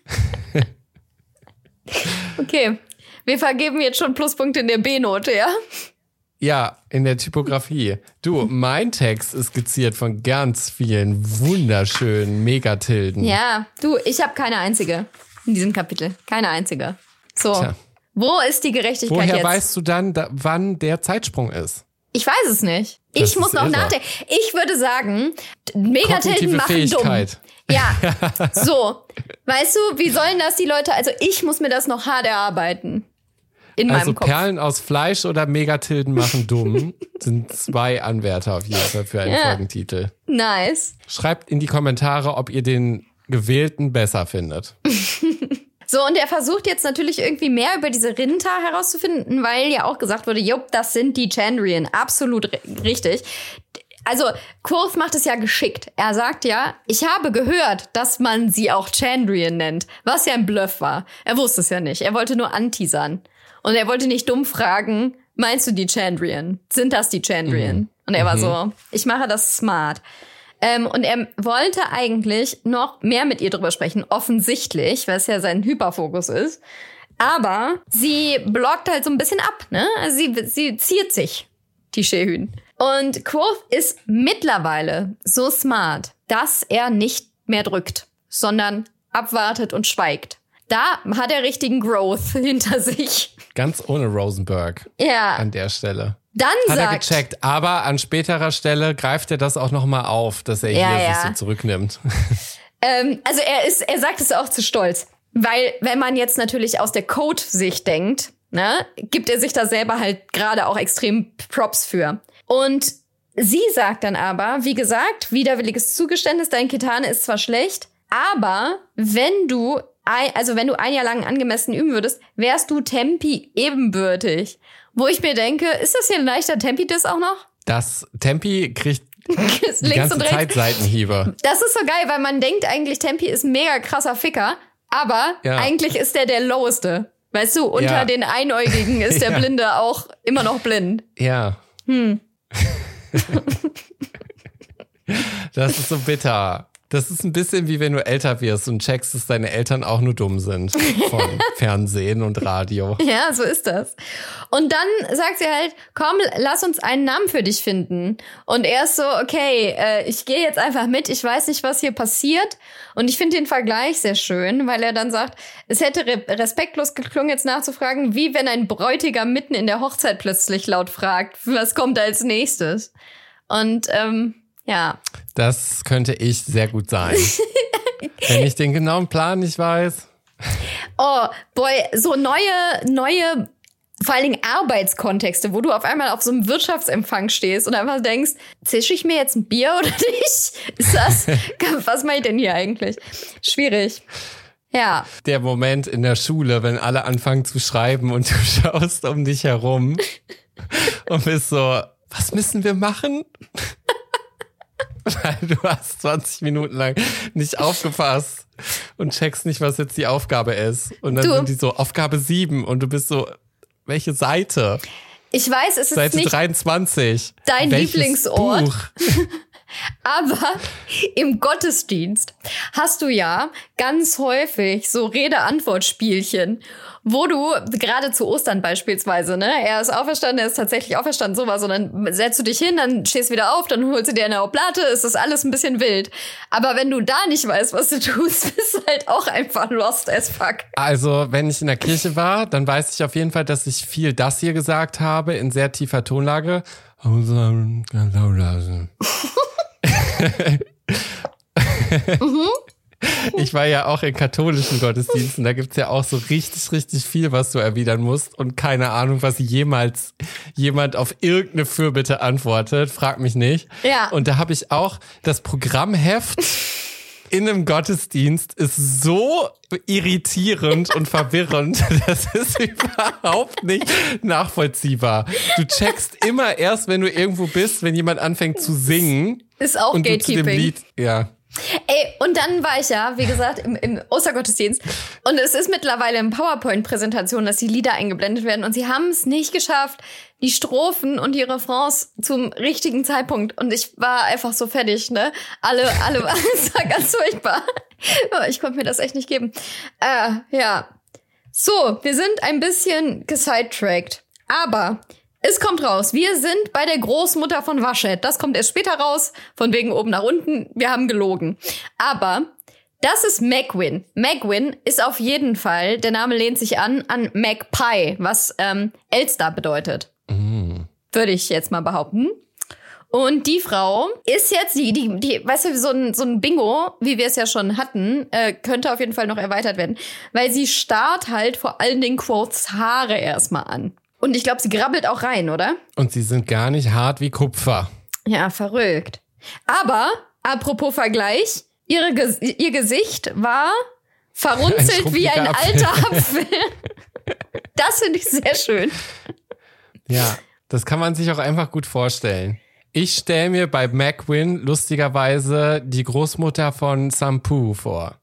Okay. Wir vergeben jetzt schon Pluspunkte in der B-Note, ja? Ja, in der Typografie. Du, mein Text ist skizziert von ganz vielen wunderschönen Megatilden. Ja. Du, ich habe keine einzige in diesem Kapitel. Keine einzige. So. Tja. Wo ist die Gerechtigkeit Woher jetzt? weißt du dann, da, wann der Zeitsprung ist? Ich weiß es nicht. Das Ich muss ist noch irre. nachdenken. Ich würde sagen, Megatilden Kognitive machen Fähigkeit. dumm. Ja, so. Weißt du, wie sollen das die Leute, also ich muss mir das noch hart erarbeiten. In Also meinem Kopf. Perlen aus Fleisch oder Megatilden machen dumm sind zwei Anwärter auf jeden Fall für einen Ja. Folgentitel. Nice. Schreibt in die Kommentare, ob ihr den gewählten besser findet. So, und er versucht jetzt natürlich irgendwie mehr über diese Rinta herauszufinden, weil ja auch gesagt wurde, jupp, das sind die Chandrian. Absolut ri- richtig. Also, Quoth macht es ja geschickt. Er sagt ja, ich habe gehört, dass man sie auch Chandrian nennt, was ja ein Bluff war. Er wusste es ja nicht. Er wollte nur anteasern. Und er wollte nicht dumm fragen, meinst du die Chandrian? Sind das die Chandrian? Mhm. Und er war so, ich mache das smart. Ähm, und er wollte eigentlich noch mehr mit ihr drüber sprechen, offensichtlich, weil es ja sein Hyperfokus ist. Aber sie blockt halt so ein bisschen ab, ne? Also sie, sie ziert sich, die Shehyn. Und Quoth ist mittlerweile so smart, dass er nicht mehr drückt, sondern abwartet und schweigt. Da hat er richtigen Growth hinter sich. Ganz ohne Rosenberg Ja, an der Stelle. dann Hat er sagt... gecheckt, aber an späterer Stelle greift er das auch nochmal auf, dass er Ja, hier ja. sich so zurücknimmt. Ähm, also er ist, er sagt es auch zu stolz. Weil, wenn man jetzt natürlich aus der Code-Sicht denkt, ne, gibt er sich da selber halt gerade auch extrem Props für. Und sie sagt dann aber, wie gesagt, widerwilliges Zugeständnis, dein Kitane ist zwar schlecht, aber wenn du, ein, also wenn du ein Jahr lang angemessen üben würdest, wärst du Tempi ebenbürtig. Wo ich mir denke, ist das hier ein leichter Tempi-Diss auch noch? Das Tempi kriegt die Links ganze und Zeit rechts. Seitenhiebe. Das ist so geil, weil man denkt eigentlich, Tempi ist ein mega krasser Ficker, aber Ja. eigentlich ist der der loweste. Weißt du, unter Ja. den Einäugigen ist der Ja. Blinde auch immer noch blind. Ja. Hm. Das ist so bitter. Das ist ein bisschen wie wenn du älter wirst und checkst, dass deine Eltern auch nur dumm sind von Fernsehen und Radio. Ja, so ist das. Und dann sagt sie halt, komm, lass uns einen Namen für dich finden. Und er ist so, okay, äh, ich gehe jetzt einfach mit, ich weiß nicht, was hier passiert. Und ich finde den Vergleich sehr schön, weil er dann sagt, es hätte re- respektlos geklungen, jetzt nachzufragen, wie wenn ein Bräutigam mitten in der Hochzeit plötzlich laut fragt, was kommt als nächstes? Und ähm, ja, Das könnte ich sehr gut sein. Wenn ich den genauen Plan nicht weiß. oh, boy, so neue, neue, vor allen Dingen Arbeitskontexte, wo du auf einmal auf so einem Wirtschaftsempfang stehst und einfach denkst, zische ich mir jetzt ein Bier oder nicht? Ist das, was mache ich denn hier eigentlich? Schwierig. Ja, Der Moment in der Schule, wenn alle anfangen zu schreiben und du schaust um dich herum und bist so, was müssen wir machen? Weil du hast zwanzig Minuten lang nicht aufgepasst und checkst nicht, was jetzt die Aufgabe ist. Und dann Du. sind die so, Aufgabe sieben und du bist so, welche Seite? ich weiß, es ist Seite nicht dreiundzwanzig. dein Welches Lieblingsort. Buch? Aber im Gottesdienst hast du ja ganz häufig so Rede-Antwort-Spielchen, wo du, gerade zu Ostern beispielsweise, ne, er ist auferstanden, er ist tatsächlich auferstanden, sowas, und dann setzt du dich hin, dann stehst du wieder auf, dann holst du dir eine Oblate, ist das alles ein bisschen wild. Aber wenn du da nicht weißt, was du tust, bist du halt auch einfach lost as fuck. Also, wenn ich in der Kirche war, dann weiß ich auf jeden Fall, dass ich viel das hier gesagt habe, in sehr tiefer Tonlage. Mhm. Ich war ja auch in katholischen Gottesdiensten, da gibt's ja auch so richtig, richtig viel, was du erwidern musst und keine Ahnung, was jemals jemand auf irgendeine Fürbitte antwortet, frag mich nicht. Ja. Und da habe ich auch das Programmheft in einem Gottesdienst ist so irritierend und verwirrend, das ist überhaupt nicht nachvollziehbar. Du checkst immer erst, wenn du irgendwo bist, wenn jemand anfängt zu singen. Ist auch und du zu dem Gatekeeping. Lied, ja. Ey, und dann war ich ja, wie gesagt, im, im Ostergottesdienst. Und es ist mittlerweile in PowerPoint-Präsentationen, dass die Lieder eingeblendet werden. Und sie haben es nicht geschafft, die Strophen und die Refrains zum richtigen Zeitpunkt. Und ich war einfach so fertig, ne? Alle, alle, es war ganz furchtbar. Ich konnte mir das echt nicht geben. Äh, ja. So, wir sind ein bisschen gesidetrackt. Aber es kommt raus. Wir sind bei der Großmutter von Vasheth. Das kommt erst später raus. Von wegen oben nach unten. Wir haben gelogen. Aber das ist Megwyn. Megwyn ist auf jeden Fall, der Name lehnt sich an, an Magpie, was ähm, Elster bedeutet. Mm. Würde ich jetzt mal behaupten. Und die Frau ist jetzt die, die, die, weißt du, so ein, so ein Bingo, wie wir es ja schon hatten, äh, könnte auf jeden Fall noch erweitert werden. Weil sie starrt halt vor allen Dingen Quoths Haare erstmal an. Und ich glaube, sie grabbelt auch rein, oder? Und sie sind gar nicht hart wie Kupfer. Ja, verrückt. Aber, apropos Vergleich, ihre Ge- ihr Gesicht war verrunzelt ein wie ein Apfel. alter Apfel. Das finde ich sehr schön. Ja, das kann man sich auch einfach gut vorstellen. Ich stelle mir bei Megwyn lustigerweise die Großmutter von Sampu vor.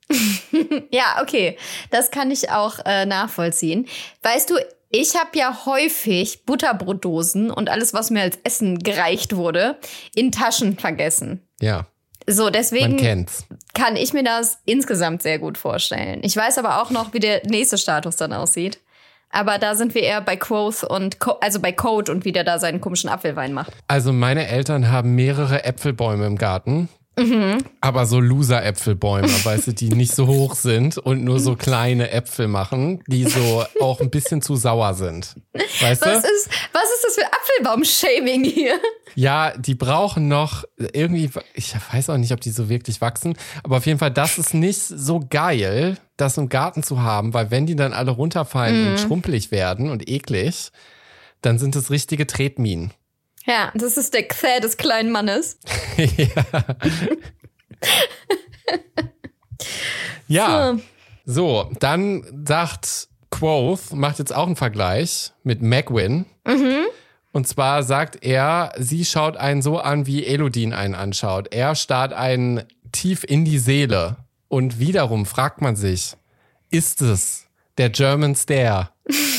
Ja, okay. Das kann ich auch äh, nachvollziehen. Weißt du, ich habe ja häufig Butterbrotdosen und alles, was mir als Essen gereicht wurde, in Taschen vergessen. Ja. So, deswegen Man kennt's. Kann ich mir das insgesamt sehr gut vorstellen. Ich weiß aber auch noch, wie der nächste Status dann aussieht. Aber da sind wir eher bei Quoth und Co- also bei Code und wie der da seinen komischen Apfelwein macht. Also meine Eltern haben mehrere Äpfelbäume im Garten. Mhm. Aber so Loser-Äpfelbäume, weißt du, die nicht so hoch sind und nur so kleine Äpfel machen, die so auch ein bisschen zu sauer sind. Weißt was du? Ist, was ist das für Apfelbaum-Shaming hier? Ja, die brauchen noch irgendwie, ich weiß auch nicht, ob die so wirklich wachsen, aber auf jeden Fall, das ist nicht so geil, das im Garten zu haben, weil wenn die dann alle runterfallen mhm. und schrumpelig werden und eklig, dann sind es richtige Tretminen. Ja, das ist der Xä des kleinen Mannes. Ja. Ja. So. so, dann sagt Quoth, macht jetzt auch einen Vergleich mit Megwyn. Mhm. Und zwar sagt er, sie schaut einen so an, wie Elodin einen anschaut. Er starrt einen tief in die Seele. Und wiederum fragt man sich, ist es der German Stare?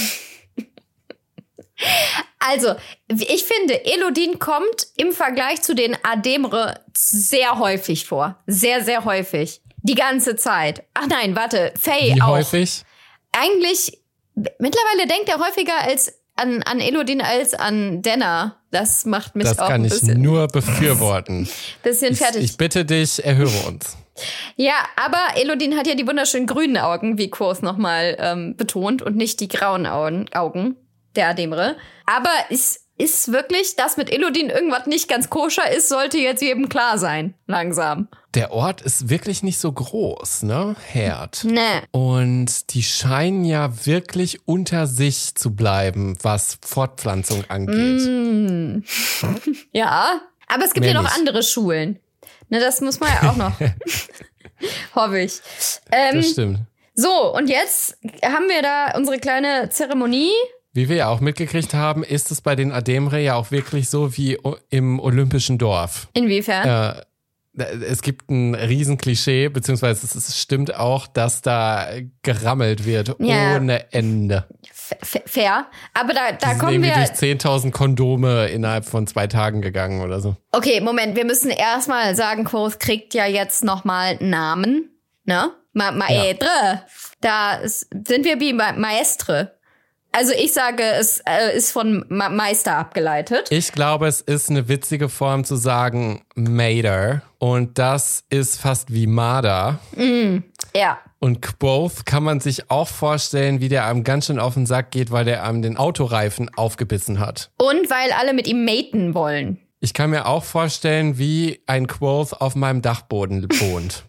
Also, ich finde, Elodin kommt im Vergleich zu den Ademre sehr häufig vor. Sehr, sehr häufig. Die ganze Zeit. Ach nein, warte, Faye Wie auch. häufig? Eigentlich, mittlerweile denkt er häufiger als an, an Elodin als an Denner. Das macht mich das auch ein bisschen... Das kann ich nur befürworten. Bisschen fertig. Ich, ich bitte dich, erhöre uns. Ja, aber Elodin hat ja die wunderschönen grünen Augen, wie Quoth nochmal ähm, betont, und nicht die grauen Augen. Augen. Der Ademre. Aber es ist wirklich, dass mit Elodin irgendwas nicht ganz koscher ist, sollte jetzt jedem klar sein. Langsam. Der Ort ist wirklich nicht so groß, ne? Herd. Nee. Und die scheinen ja wirklich unter sich zu bleiben, was Fortpflanzung angeht. Mm. Ja, aber es gibt Mehr ja noch nicht. andere Schulen. Ne, das muss man ja auch noch. Hoffe ich. Ähm, Das stimmt. So, und jetzt haben wir da unsere kleine Zeremonie. Wie wir ja auch mitgekriegt haben, ist es bei den Ademre ja auch wirklich so wie o- im Olympischen Dorf. Inwiefern? Äh, es gibt ein Riesenklischee, beziehungsweise es, es stimmt auch, dass da gerammelt wird Ja. ohne Ende. F- fair. Aber da, da Die sind kommen irgendwie wir... durch zehntausend Kondome innerhalb von zwei Tagen gegangen oder so. Okay, Moment, wir müssen erstmal sagen, Quoth kriegt ja jetzt nochmal einen Namen, ne? Ma Maedre. Ja. Da ist, sind wir wie Ma Maestre. Also ich sage, es äh, ist von Ma Meister abgeleitet. Ich glaube, es ist eine witzige Form zu sagen Mater. Und das ist fast wie Marder. Mm, ja. Und Quoth kann man sich auch vorstellen, wie der einem ganz schön auf den Sack geht, weil der einem den Autoreifen aufgebissen hat. Und weil alle mit ihm maten wollen. Ich kann mir auch vorstellen, wie ein Quoth auf meinem Dachboden wohnt.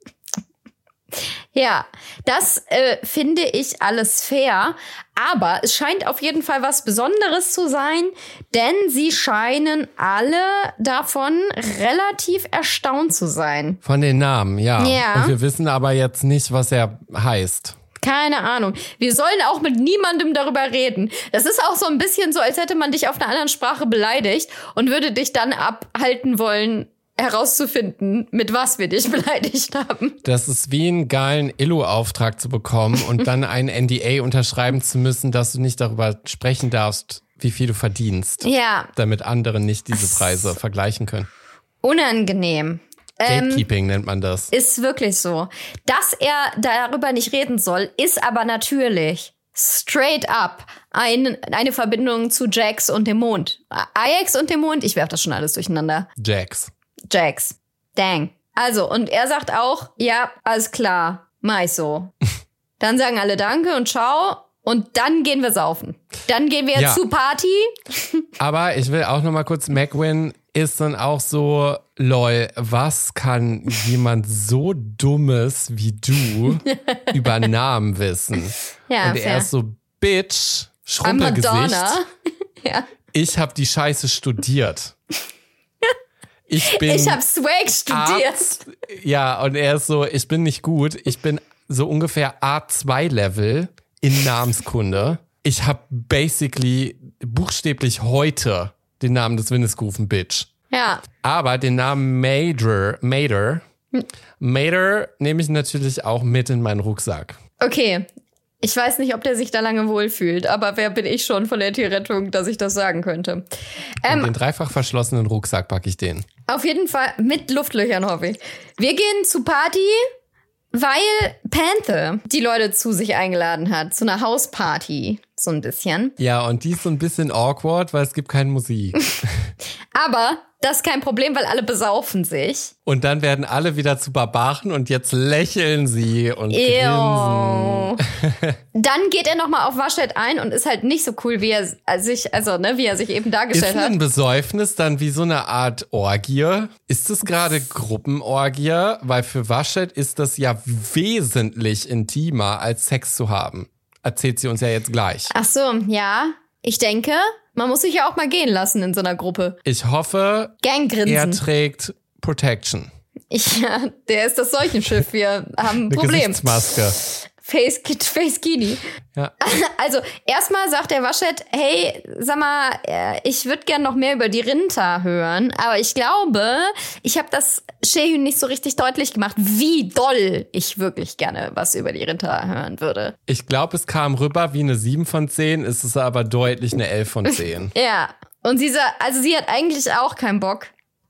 Ja, das äh, finde ich alles fair, aber es scheint auf jeden Fall was Besonderes zu sein, denn sie scheinen alle davon relativ erstaunt zu sein. Von den Namen, ja. Ja. Und wir wissen aber jetzt nicht, was er heißt. Keine Ahnung. Wir sollen auch mit niemandem darüber reden. Das ist auch so ein bisschen so, als hätte man dich auf einer anderen Sprache beleidigt und würde dich dann abhalten wollen, herauszufinden, mit was wir dich beleidigt haben. Das ist wie einen geilen Illo-Auftrag zu bekommen und dann ein N D A unterschreiben zu müssen, dass du nicht darüber sprechen darfst, wie viel du verdienst. Ja. Damit andere nicht diese Preise vergleichen können. Unangenehm. Gatekeeping ähm, nennt man das. Ist wirklich so. Dass er darüber nicht reden soll, ist aber natürlich straight up ein, eine Verbindung zu Jax und dem Mond. Ajax und dem Mond, ich werf das schon alles durcheinander. Jax. Jax. Dang. Also, und er sagt auch, ja, alles klar, mach ich so. Dann sagen alle Danke und Ciao und dann gehen wir saufen. Dann gehen wir Ja. zu Party. Aber ich will auch noch mal kurz, Megwin ist dann auch so, lol, was kann jemand so Dummes wie du über Namen wissen? Ja, und er fair. ist so, Bitch, I'm Schrumpelgesicht. Madonna. Ja. Ich habe die Scheiße studiert. Ich bin Ich habe Swag studiert. Arzt. Ja, und er ist so, ich bin nicht gut. Ich bin so ungefähr A zwei Level in Namenskunde. Ich habe basically buchstäblich heute den Namen des Windes gerufen, Bitch. Ja. Aber den Namen Mater, Mater, Mater nehme ich natürlich auch mit in meinen Rucksack. Okay. Ich weiß nicht, ob der sich da lange wohlfühlt, aber wer bin ich schon von der Tierrettung, dass ich das sagen könnte? In Ähm, den dreifach verschlossenen Rucksack packe ich den. auf jeden Fall mit Luftlöchern, hoffe ich. Wir gehen zu Party, weil Panther die Leute zu sich eingeladen hat, zu einer Hausparty, so ein bisschen. Ja, und die ist so ein bisschen awkward, weil es gibt keine Musik. Aber das ist kein Problem, weil alle besaufen sich. Und dann werden alle wieder zu Barbaren und jetzt lächeln sie und grinsen. Ew. Dann geht er nochmal auf Waschet ein und ist halt nicht so cool, wie er sich, also, ne, wie er sich eben Ist dargestellt hat. ein Besäufnis dann wie so eine Art Orgie? Ist es gerade Gruppenorgie? Weil für Waschet ist das ja wesentlich intimer, als Sex zu haben. Erzählt sie uns ja jetzt gleich. Ach so, ja. Ich denke, man muss sich ja auch mal gehen lassen in so einer Gruppe. Ich hoffe, er Ganggrinsen. trägt Protection. Ich, ja, der ist das Seuchenschiff. Wir haben ein Eine Problem. Gesichtsmaske. Face, Face Kini. Ja. Also, erstmal sagt der Waschet, hey, sag mal, äh, ich würde gern noch mehr über die Rinta hören, aber ich glaube, ich habe das Shehyn nicht so richtig deutlich gemacht, wie doll ich wirklich gerne was über die Rinta hören würde. Ich glaube, es kam rüber wie eine sieben von zehn, ist es aber deutlich eine elf von zehn. Ja, und sie sagt, also sie hat eigentlich auch keinen Bock,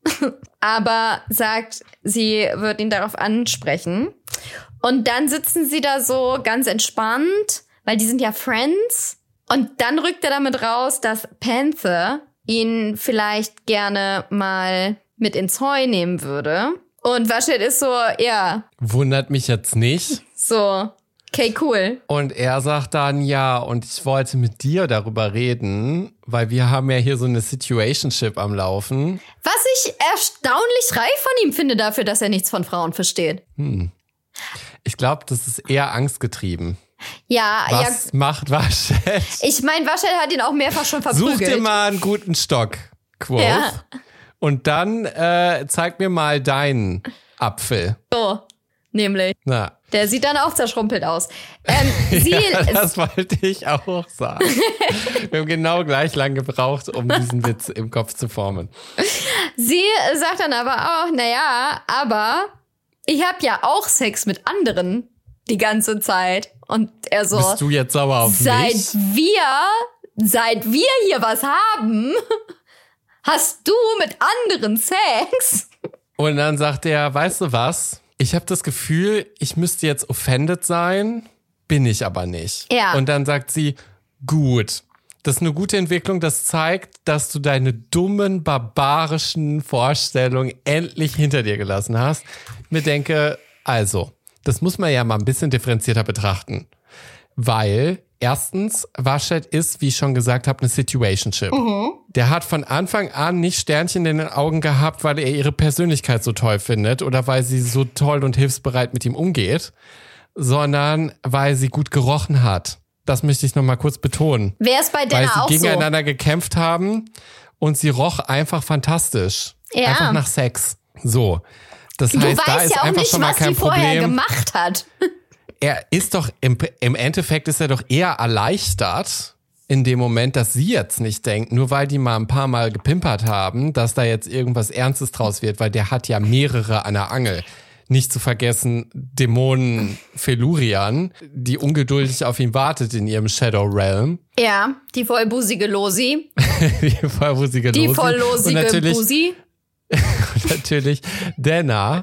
aber sagt, sie wird ihn darauf ansprechen. Und dann sitzen sie da so ganz entspannt, weil die sind ja Friends. Und dann rückt er damit raus, dass Panther ihn vielleicht gerne mal mit ins Heu nehmen würde. Und Waschet ist so, ja, Wundert mich jetzt nicht. so, okay, cool. Und er sagt dann, ja, und ich wollte mit dir darüber reden, weil wir haben ja hier so eine Situationship am Laufen. Was ich erstaunlich reif von ihm finde dafür, dass er nichts von Frauen versteht. Hm. Ich glaube, das ist eher angstgetrieben. Ja, Was ja. macht Waschet? Ich meine, Waschet hat ihn auch mehrfach schon verprügelt. Such dir mal einen guten Stock, Quoth. Ja. Und dann äh, zeig mir mal deinen Apfel. So, nämlich. Na. Der sieht dann auch zerschrumpelt aus. Ähm, sie ja, das wollte ich auch sagen. Wir haben genau gleich lang gebraucht, um diesen Witz im Kopf zu formen. Sie sagt dann aber auch, naja, aber ich habe ja auch Sex mit anderen die ganze Zeit. Und er so, bist du jetzt sauer auf seit mich? wir, seit wir hier was haben, hast du mit anderen Sex? Und dann sagt er, weißt du was? Ich habe das Gefühl, ich müsste jetzt offended sein, bin ich aber nicht. Ja. Und dann sagt sie, gut, das ist eine gute Entwicklung, das zeigt, dass du deine dummen, barbarischen Vorstellungen endlich hinter dir gelassen hast. Ich mir denke, also, das muss man ja mal ein bisschen differenzierter betrachten. Weil, erstens, Vashett ist, wie ich schon gesagt habe, eine Situationship. Mhm. Der hat von Anfang an nicht Sternchen in den Augen gehabt, weil er ihre Persönlichkeit so toll findet oder weil sie so toll und hilfsbereit mit ihm umgeht, sondern weil sie gut gerochen hat. Das möchte ich noch mal kurz betonen. Wer ist bei Weil Dana sie auch gegeneinander so? gekämpft haben und sie roch einfach fantastisch. Ja. Einfach nach Sex. So. Das Du heißt, da weißt ist ja auch einfach nicht, schon mal was kein sie vorher Problem. gemacht hat. Er ist doch, im, im Endeffekt ist er doch eher erleichtert in dem Moment, dass sie jetzt nicht denkt, nur weil die mal ein paar Mal gepimpert haben, dass da jetzt irgendwas Ernstes draus wird, weil der hat ja mehrere an der Angel. Nicht zu vergessen, Dämonen Felurian, die ungeduldig auf ihn wartet in ihrem Shadow Realm. Ja, die vollbusige Losi. die vollbusige Die Losi. volllosige Und natürlich, Busi. und natürlich Dana,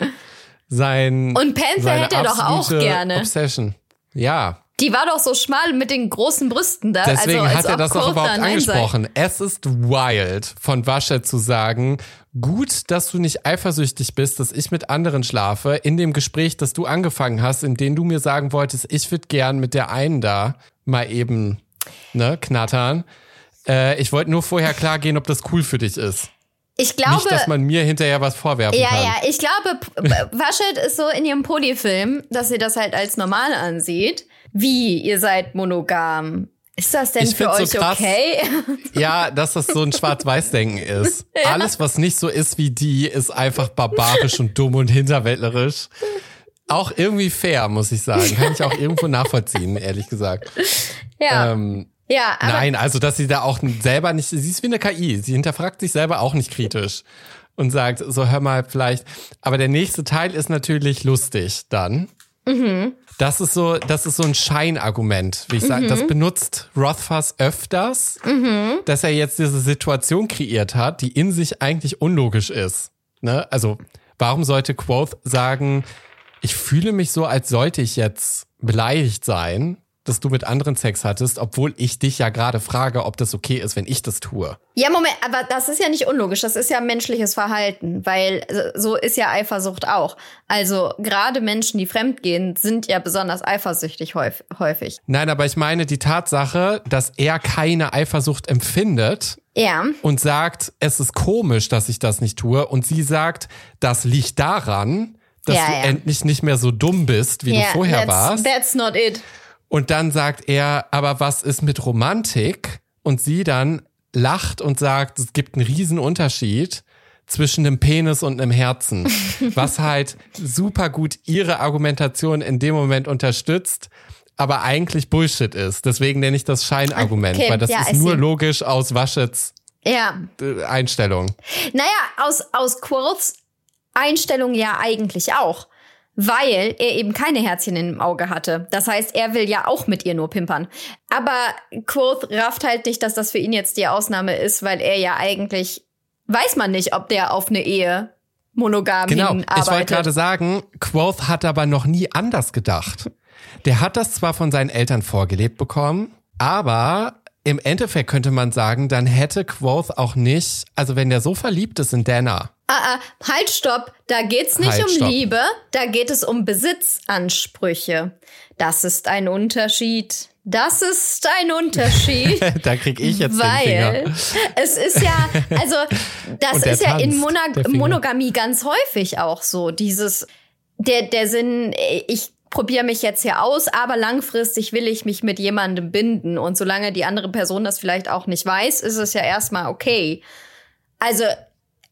sein Und Panther seine hätte er doch auch absolute gerne. Obsession. Ja. Die war doch so schmal mit den großen Brüsten da. Deswegen also, hat er das auch Quoth überhaupt da Nein sagt. angesprochen. Es ist wild von Vashett zu sagen, gut, dass du nicht eifersüchtig bist, dass ich mit anderen schlafe. In dem Gespräch, das du angefangen hast, in dem du mir sagen wolltest, ich würde gern mit der einen da mal eben ne, knattern. Äh, ich wollte nur vorher klar gehen, ob das cool für dich ist. Ich glaube, nicht, dass man mir hinterher was vorwerfen ja, kann. Ja, ja, ich glaube, Vashett ist so in ihrem Polyfilm, dass sie das halt als normal ansieht. Wie, ihr seid monogam? Ist das denn ich für euch so krass, okay? Ja, dass das so ein Schwarz-Weiß-Denken ist. Ja. Alles, was nicht so ist wie die, ist einfach barbarisch und dumm und hinterwäldlerisch. Auch irgendwie fair, muss ich sagen. Kann ich auch irgendwo nachvollziehen, ehrlich gesagt. Ja. Ähm, ja, aber Nein, also dass sie da auch selber nicht, sie ist wie eine K I, sie hinterfragt sich selber auch nicht kritisch und sagt, so hör mal vielleicht, aber der nächste Teil ist natürlich lustig dann. Mhm. Das ist so, das ist so ein Scheinargument, wie ich sage. Mhm. Das benutzt Rothfuss öfters, mhm. dass er jetzt diese Situation kreiert hat, die in sich eigentlich unlogisch ist. Ne? Also warum sollte Quoth sagen, ich fühle mich so, als sollte ich jetzt beleidigt sein, dass du mit anderen Sex hattest, obwohl ich dich ja gerade frage, ob das okay ist, wenn ich das tue. Ja, Moment, aber das ist ja nicht unlogisch, das ist ja menschliches Verhalten, weil so ist ja Eifersucht auch. Also gerade Menschen, die fremdgehen, sind ja besonders eifersüchtig häufig. Nein, aber ich meine die Tatsache, dass er keine Eifersucht empfindet ja. und sagt, es ist komisch, dass ich das nicht tue und sie sagt, das liegt daran, dass ja, du ja. endlich nicht mehr so dumm bist, wie ja, du vorher that's, warst. That's not it. Und dann sagt er, aber was ist mit Romantik? Und sie dann lacht und sagt, es gibt einen riesen Unterschied zwischen einem Penis und einem Herzen. Was halt super gut ihre Argumentation in dem Moment unterstützt, aber eigentlich Bullshit ist. Deswegen nenne ich das Scheinargument, okay, weil das ja, ist nur logisch aus Vaschets ja. Einstellung. Naja, aus, aus Quoths Einstellung ja eigentlich auch. Weil er eben keine Herzchen im Auge hatte. Das heißt, er will ja auch mit ihr nur pimpern. Aber Quoth rafft halt nicht, dass das für ihn jetzt die Ausnahme ist, weil er ja eigentlich, weiß man nicht, ob der auf eine Ehe monogam genau. hinarbeitet. Ich wollte gerade sagen, Quoth hat aber noch nie anders gedacht. Der hat das zwar von seinen Eltern vorgelebt bekommen, aber im Endeffekt könnte man sagen, dann hätte Quoth auch nicht, also wenn der so verliebt ist in Dana. Ah, ah, halt, stopp. Da geht's nicht halt, um stopp. Liebe, da geht es um Besitzansprüche. Das ist ein Unterschied. Das ist ein Unterschied. Da krieg ich jetzt weil den Finger. Es ist ja, also das ist ja tanzt, in Monog- Monogamie ganz häufig auch so. Dieses, der, der Sinn, ich probiere mich jetzt hier aus, aber langfristig will ich mich mit jemandem binden. Und solange die andere Person das vielleicht auch nicht weiß, ist es ja erstmal okay. Also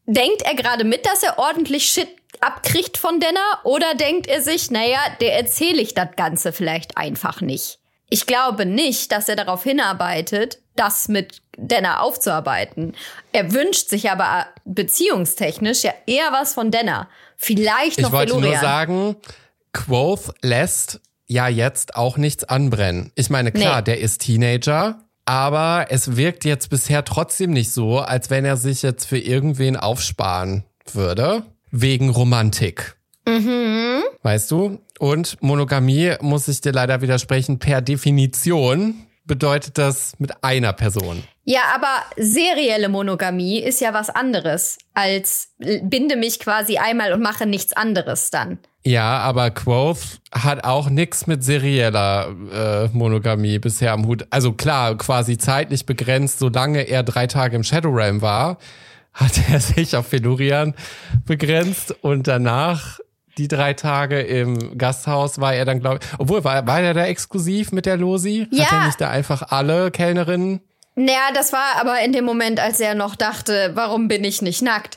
denkt er gerade mit, dass er ordentlich Shit abkriegt von Denner? Oder denkt er sich, naja, der erzähle ich das Ganze vielleicht einfach nicht? Ich glaube nicht, dass er darauf hinarbeitet, das mit Denner aufzuarbeiten. Er wünscht sich aber beziehungstechnisch ja eher was von Denner. Vielleicht noch Ich wollte Felurian. nur sagen, Quoth lässt ja jetzt auch nichts anbrennen. Ich meine, klar, nee. Der ist Teenager, aber es wirkt jetzt bisher trotzdem nicht so, als wenn er sich jetzt für irgendwen aufsparen würde. Wegen Romantik. Mhm. Weißt du? Und Monogamie, muss ich dir leider widersprechen, per Definition bedeutet das mit einer Person. Ja, aber serielle Monogamie ist ja was anderes als binde mich quasi einmal und mache nichts anderes dann. Ja, aber Quoth hat auch nichts mit serieller äh, Monogamie bisher am Hut. Also klar, quasi zeitlich begrenzt, solange er drei Tage im Shadowrealm war, hat er sich auf Felurian begrenzt und danach die drei Tage im Gasthaus war er dann, glaube ich, obwohl, war, war er da exklusiv mit der Losi? Ja. Hat er nicht da einfach alle Kellnerinnen? Naja, das war aber in dem Moment, als er noch dachte, warum bin ich nicht nackt?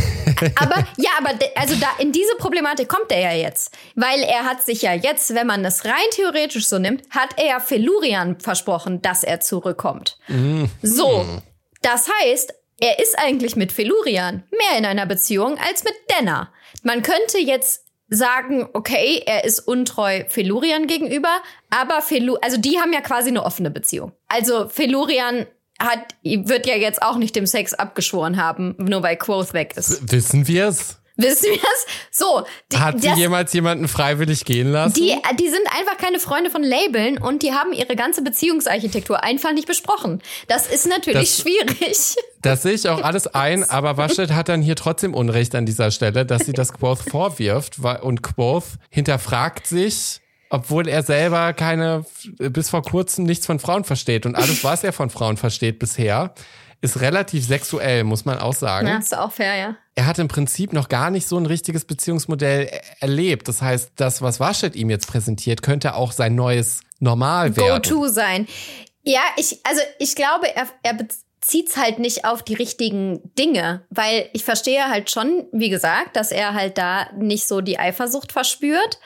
Aber, ja, aber de, also da in diese Problematik kommt er ja jetzt. Weil er hat sich ja jetzt, wenn man das rein theoretisch so nimmt, hat er ja Felurian versprochen, dass er zurückkommt. Mhm. So, das heißt, er ist eigentlich mit Felurian mehr in einer Beziehung als mit Denner. Man könnte jetzt sagen, okay, er ist untreu Felurian gegenüber, aber Felu- also die haben ja quasi eine offene Beziehung. Also Felurian hat, wird ja jetzt auch nicht dem Sex abgeschworen haben, nur weil Quoth weg ist. W- wissen wir es? Wissen wir es? So. Die, Hat sie das, jemals jemanden freiwillig gehen lassen? Die, die sind einfach keine Freunde von Labeln und die haben ihre ganze Beziehungsarchitektur einfach nicht besprochen. Das ist natürlich das, schwierig. Das sehe ich auch alles ein, aber Waschet hat dann hier trotzdem Unrecht an dieser Stelle, dass sie das Quoth vorwirft und Quoth hinterfragt sich, obwohl er selber keine, bis vor kurzem nichts von Frauen versteht und alles, was er von Frauen versteht bisher, ist relativ sexuell, muss man auch sagen. Ja, ist auch fair, ja. Er hat im Prinzip noch gar nicht so ein richtiges Beziehungsmodell erlebt. Das heißt, das, was Waschet ihm jetzt präsentiert, könnte auch sein neues Normal werden. Go-to sein. Ja, ich, also ich glaube, er, er bezieht's halt nicht auf die richtigen Dinge, weil ich verstehe halt schon, wie gesagt, dass er halt da nicht so die Eifersucht verspürt.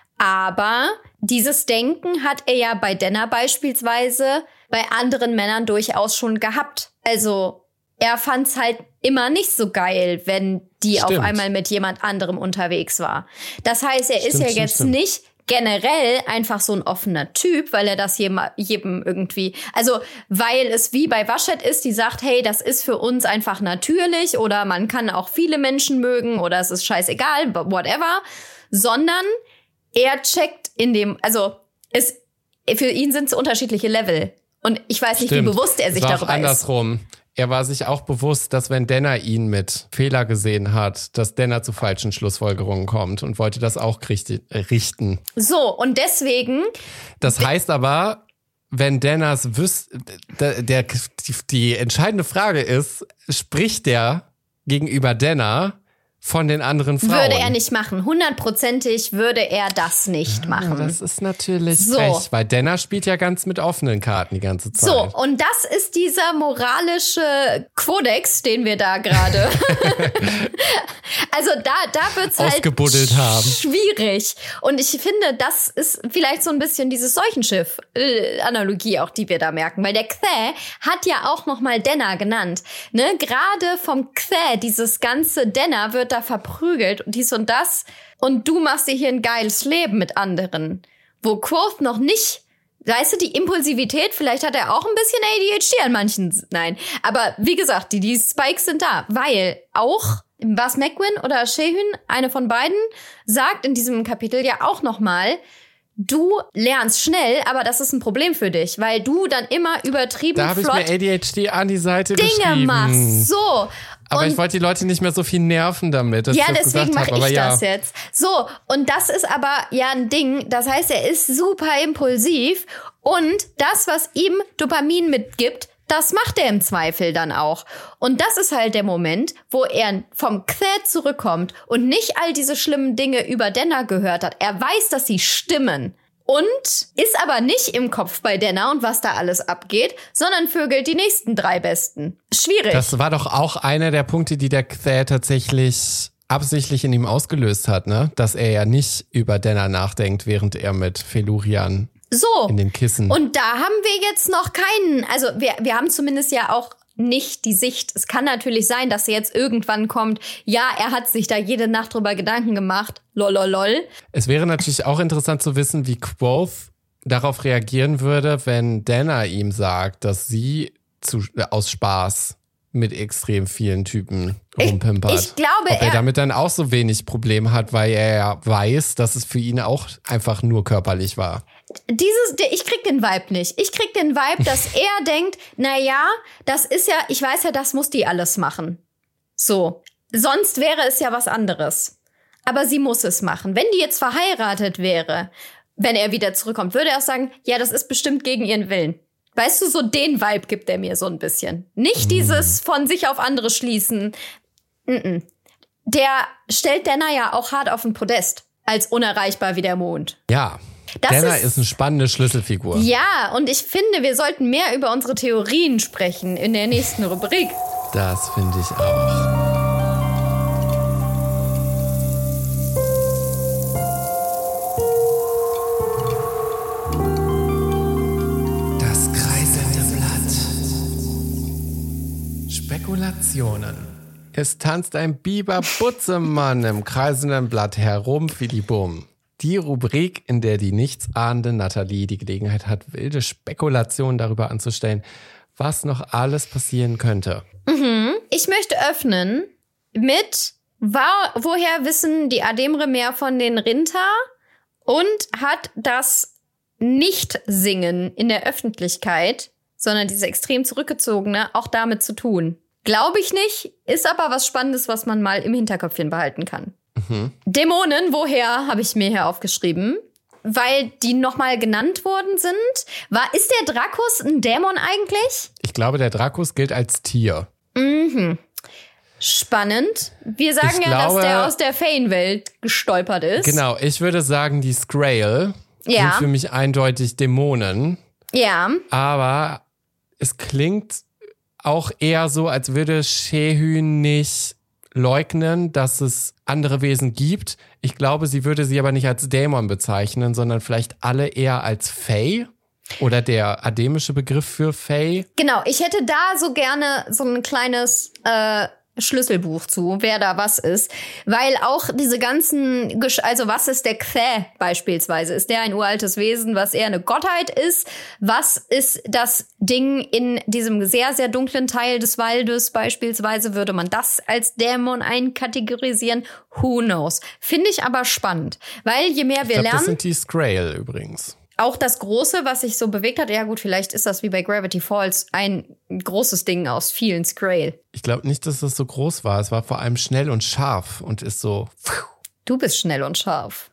Aber dieses Denken hat er ja bei Denner beispielsweise bei anderen Männern durchaus schon gehabt. Also er fand's halt immer nicht so geil, wenn die Stimmt. auf einmal mit jemand anderem unterwegs war. Das heißt, er Stimmt, ist ja stimmt, jetzt stimmt. nicht generell einfach so ein offener Typ, weil er das jedem, jedem irgendwie, also weil es wie bei Waschet ist, die sagt, hey, das ist für uns einfach natürlich oder man kann auch viele Menschen mögen oder es ist scheißegal, whatever, sondern er checkt in dem, also es, für ihn sind es unterschiedliche Level. Und ich weiß nicht, Stimmt. wie bewusst er sich es war darüber auch andersrum. Er war sich auch bewusst, dass wenn Denner ihn mit Fehler gesehen hat, dass Denner zu falschen Schlussfolgerungen kommt und wollte das auch richten. So, und deswegen... Das heißt aber, wenn Denners wüsste, der, der, die, die entscheidende Frage ist, spricht der gegenüber Denner von den anderen Frauen? Würde er nicht machen. Hundertprozentig würde er das nicht ja, machen. Das ist natürlich so. frech, weil Denner spielt ja ganz mit offenen Karten die ganze Zeit. So, und das ist dieser moralische Kodex, den wir da gerade... also da, da wird's halt ausgebuddelt haben. Schwierig. Und ich finde, das ist vielleicht so ein bisschen dieses Seuchenschiff-Analogie auch, die wir da merken. Weil der Kthä hat ja auch noch mal Denner genannt. Ne? Gerade vom Kthä, dieses ganze Denner wird da verprügelt und dies und das. Und du machst dir hier ein geiles Leben mit anderen. Wo Quoth noch nicht... Weißt du, die Impulsivität, vielleicht hat er auch ein bisschen A D H D an manchen, nein. Aber wie gesagt, die, die Spikes sind da, weil auch, war es Megwin oder Shehyn, eine von beiden, sagt in diesem Kapitel ja auch nochmal, du lernst schnell, aber das ist ein Problem für dich, weil du dann immer übertrieben da hab flott ich mir A D H D an die Seite Dinge geschrieben. machst. So. Aber und ich wollte die Leute nicht mehr so viel nerven damit, dass ja, ich das deswegen gesagt mache habe. ich Aber das ja. jetzt. So, und das ist aber ja ein Ding. Das heißt, er ist super impulsiv und das, was ihm Dopamin mitgibt, das macht er im Zweifel dann auch. Und das ist halt der Moment, wo er vom Kthä zurückkommt und nicht all diese schlimmen Dinge über Denner gehört hat. Er weiß, dass sie stimmen. und ist aber nicht im Kopf bei Dana und was da alles abgeht, sondern vögelt die nächsten drei Besten. Schwierig. Das war doch auch einer der Punkte, die der Cthaeh tatsächlich absichtlich in ihm ausgelöst hat, ne? Dass er ja nicht über Dana nachdenkt, während er mit Felurian so. in den Kissen. Und da haben wir jetzt noch keinen, also wir, wir haben zumindest ja auch nicht die Sicht. Es kann natürlich sein, dass jetzt irgendwann kommt, ja, er hat sich da jede Nacht drüber Gedanken gemacht, lololol. Es wäre natürlich auch interessant zu wissen, wie Quoth darauf reagieren würde, wenn Dana ihm sagt, dass sie zu, aus Spaß mit extrem vielen Typen rumpimpert. Ich, ich glaube, Ob er er damit dann auch so wenig Problem hat, weil er ja weiß, dass es für ihn auch einfach nur körperlich war. Dieses, ich krieg den Vibe nicht. Ich krieg den Vibe, dass er denkt, na ja, das ist ja, ich weiß ja, das muss die alles machen. So. Sonst wäre es ja was anderes. Aber sie muss es machen. Wenn die jetzt verheiratet wäre, wenn er wieder zurückkommt, würde er auch sagen, ja, das ist bestimmt gegen ihren Willen. Weißt du, so den Vibe gibt er mir so ein bisschen. Nicht dieses von sich auf andere schließen. Mm-mm. Der stellt Dana ja auch hart auf den Podest, als unerreichbar wie der Mond. Ja, das Dana ist, ist eine spannende Schlüsselfigur. Ja, und ich finde, wir sollten mehr über unsere Theorien sprechen in der nächsten Rubrik. Das finde ich auch. Spekulationen. Es tanzt ein Biber-Butzemann im kreisenden Blatt herum wie die Bumm. Die Rubrik, in der die nichtsahnende Nathalie die Gelegenheit hat, wilde Spekulationen darüber anzustellen, was noch alles passieren könnte. Mhm. Ich möchte öffnen mit, war, woher wissen die Ademre mehr von den Rinta und hat das Nicht-Singen in der Öffentlichkeit, sondern diese extrem zurückgezogene, auch damit zu tun. Glaube ich nicht, ist aber was Spannendes, was man mal im Hinterköpfchen behalten kann. Mhm. Dämonen, woher, habe ich mir hier aufgeschrieben, weil die nochmal genannt worden sind. War, ist der Drakus ein Dämon eigentlich? Ich glaube, der Drakus gilt als Tier. Mhm. Spannend. Wir sagen ich ja, glaube, dass der aus der Feenwelt gestolpert ist. Genau, ich würde sagen, die Skrael ja. sind für mich eindeutig Dämonen. Ja. Aber es klingt auch eher so, als würde Shehyn nicht leugnen, dass es andere Wesen gibt. Ich glaube, sie würde sie aber nicht als Dämon bezeichnen, sondern vielleicht alle eher als Fae. Oder der ademische Begriff für Fae. Genau, ich hätte da so gerne so ein kleines äh, Schlüsselbuch zu, wer da was ist. Weil auch diese ganzen, Gesch- also was ist der Cthaeh beispielsweise? Ist der ein uraltes Wesen, was eher eine Gottheit ist? Was ist das Ding in diesem sehr, sehr dunklen Teil des Waldes beispielsweise? Würde man das als Dämon einkategorisieren? Who knows? Finde ich aber spannend. Weil je mehr wir ich glaub, lernen... Das sind die Skrael übrigens. Auch das Große, was sich so bewegt hat, ja gut, vielleicht ist das wie bei Gravity Falls ein großes Ding aus vielen Skrael. Ich glaube nicht, dass das so groß war. Es war vor allem schnell und scharf und ist so... Du bist schnell und scharf.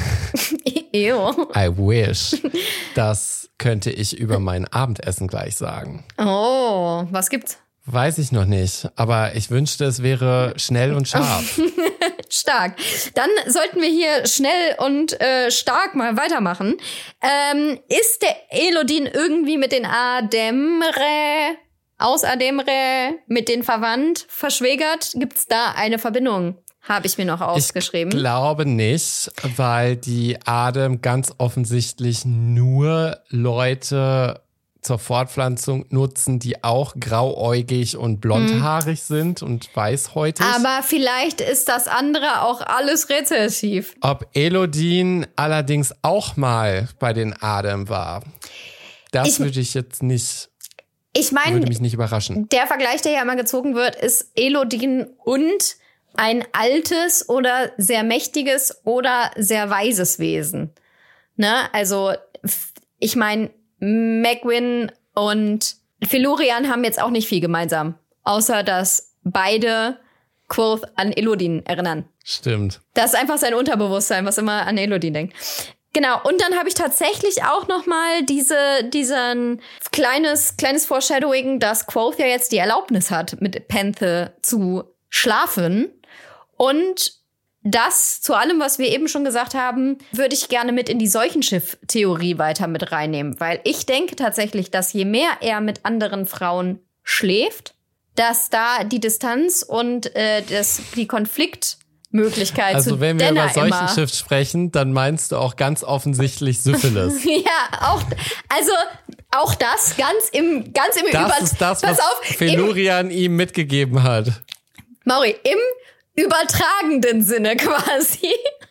Ew. I wish. Das könnte ich über mein Abendessen gleich sagen. Oh, was gibt's? Weiß ich noch nicht, aber ich wünschte, es wäre schnell und scharf. Stark. Dann sollten wir hier schnell und äh, stark mal weitermachen. Ähm, ist der Elodin irgendwie mit den Ademre, aus Ademre, mit den verwandt, verschwägert? Gibt's da eine Verbindung? Habe ich mir noch aufgeschrieben. Ich glaube nicht, weil die Adem ganz offensichtlich nur Leute zur Fortpflanzung nutzen, die auch grauäugig und blondhaarig hm. sind und weißhäutig. Aber vielleicht ist das andere auch alles rezessiv. Ob Elodin allerdings auch mal bei den Adem war, das ich, würde ich jetzt nicht, ich mein, würde mich nicht überraschen. Der Vergleich, der ja immer gezogen wird, ist Elodin und ein altes oder sehr mächtiges oder sehr weises Wesen. Ne? Also, ich meine, Megwin und Felurian haben jetzt auch nicht viel gemeinsam, außer dass beide Quoth an Elodin erinnern. Stimmt. Das ist einfach sein Unterbewusstsein, was immer an Elodin denkt. Genau, und dann habe ich tatsächlich auch noch mal diese, diesen kleines, kleines Foreshadowing, dass Quoth ja jetzt die Erlaubnis hat, mit Penthe zu schlafen. Und das, zu allem, was wir eben schon gesagt haben, würde ich gerne mit in die Seuchenschiff-Theorie weiter mit reinnehmen. Weil ich denke tatsächlich, dass je mehr er mit anderen Frauen schläft, dass da die Distanz und äh, das, die Konfliktmöglichkeit also zu wenn wir Denner über Seuchenschiff sprechen, dann meinst du auch ganz offensichtlich Syphilis. Ja, auch, also auch das ganz im, ganz im Das Über- ist das, Pass was auf, Felurian ihm mitgegeben hat. Mauri, im übertragenden Sinne quasi.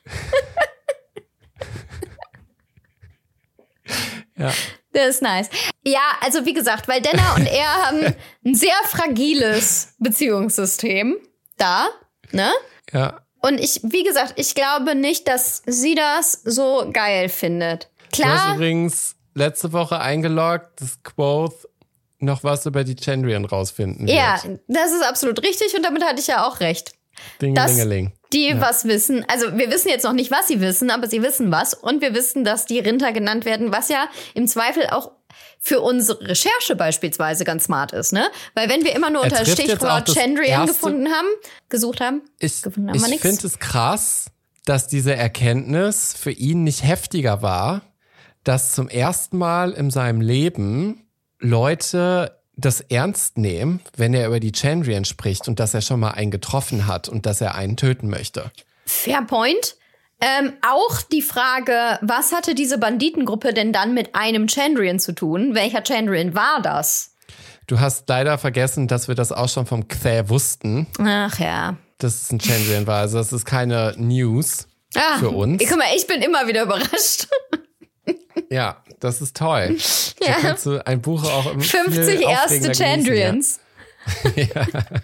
Ja. Das ist nice. Ja, also wie gesagt, weil Denner und er haben ein sehr fragiles Beziehungssystem da, ne? Ja. Und ich, wie gesagt, ich glaube nicht, dass sie das so geil findet. Du hast Klar, übrigens letzte Woche eingeloggt, dass Quoth noch was über die Chandrian rausfinden wird. ja, das ist absolut richtig und damit hatte ich ja auch recht. Dass Dingelingeling. die Ja. was wissen. Also wir wissen jetzt noch nicht, was sie wissen, aber sie wissen was. Und wir wissen, dass die Rinter genannt werden, was ja im Zweifel auch für unsere Recherche beispielsweise ganz smart ist, ne? Weil wenn wir immer nur Er unter trifft jetzt auch Stichwort das Chandrian erste- gefunden haben, gesucht haben, Ich, gefunden haben ich wir nichts. finde es krass, dass diese Erkenntnis für ihn nicht heftiger war, dass zum ersten Mal in seinem Leben Leute das ernst nehmen, wenn er über die Chandrian spricht und dass er schon mal einen getroffen hat und dass er einen töten möchte. Fair point. Ähm, auch die Frage, was hatte diese Banditengruppe denn dann mit einem Chandrian zu tun? Welcher Chandrian war das? Du hast leider vergessen, dass wir das auch schon vom Cthä wussten, Ach ja. dass es ein Chandrian war. Also das ist keine News Ah, für uns. Guck mal, ich bin immer wieder überrascht. Ja, das ist toll. Ja. Da kannst du ein Buch auch im fünfzig erste Chandrians. Ja.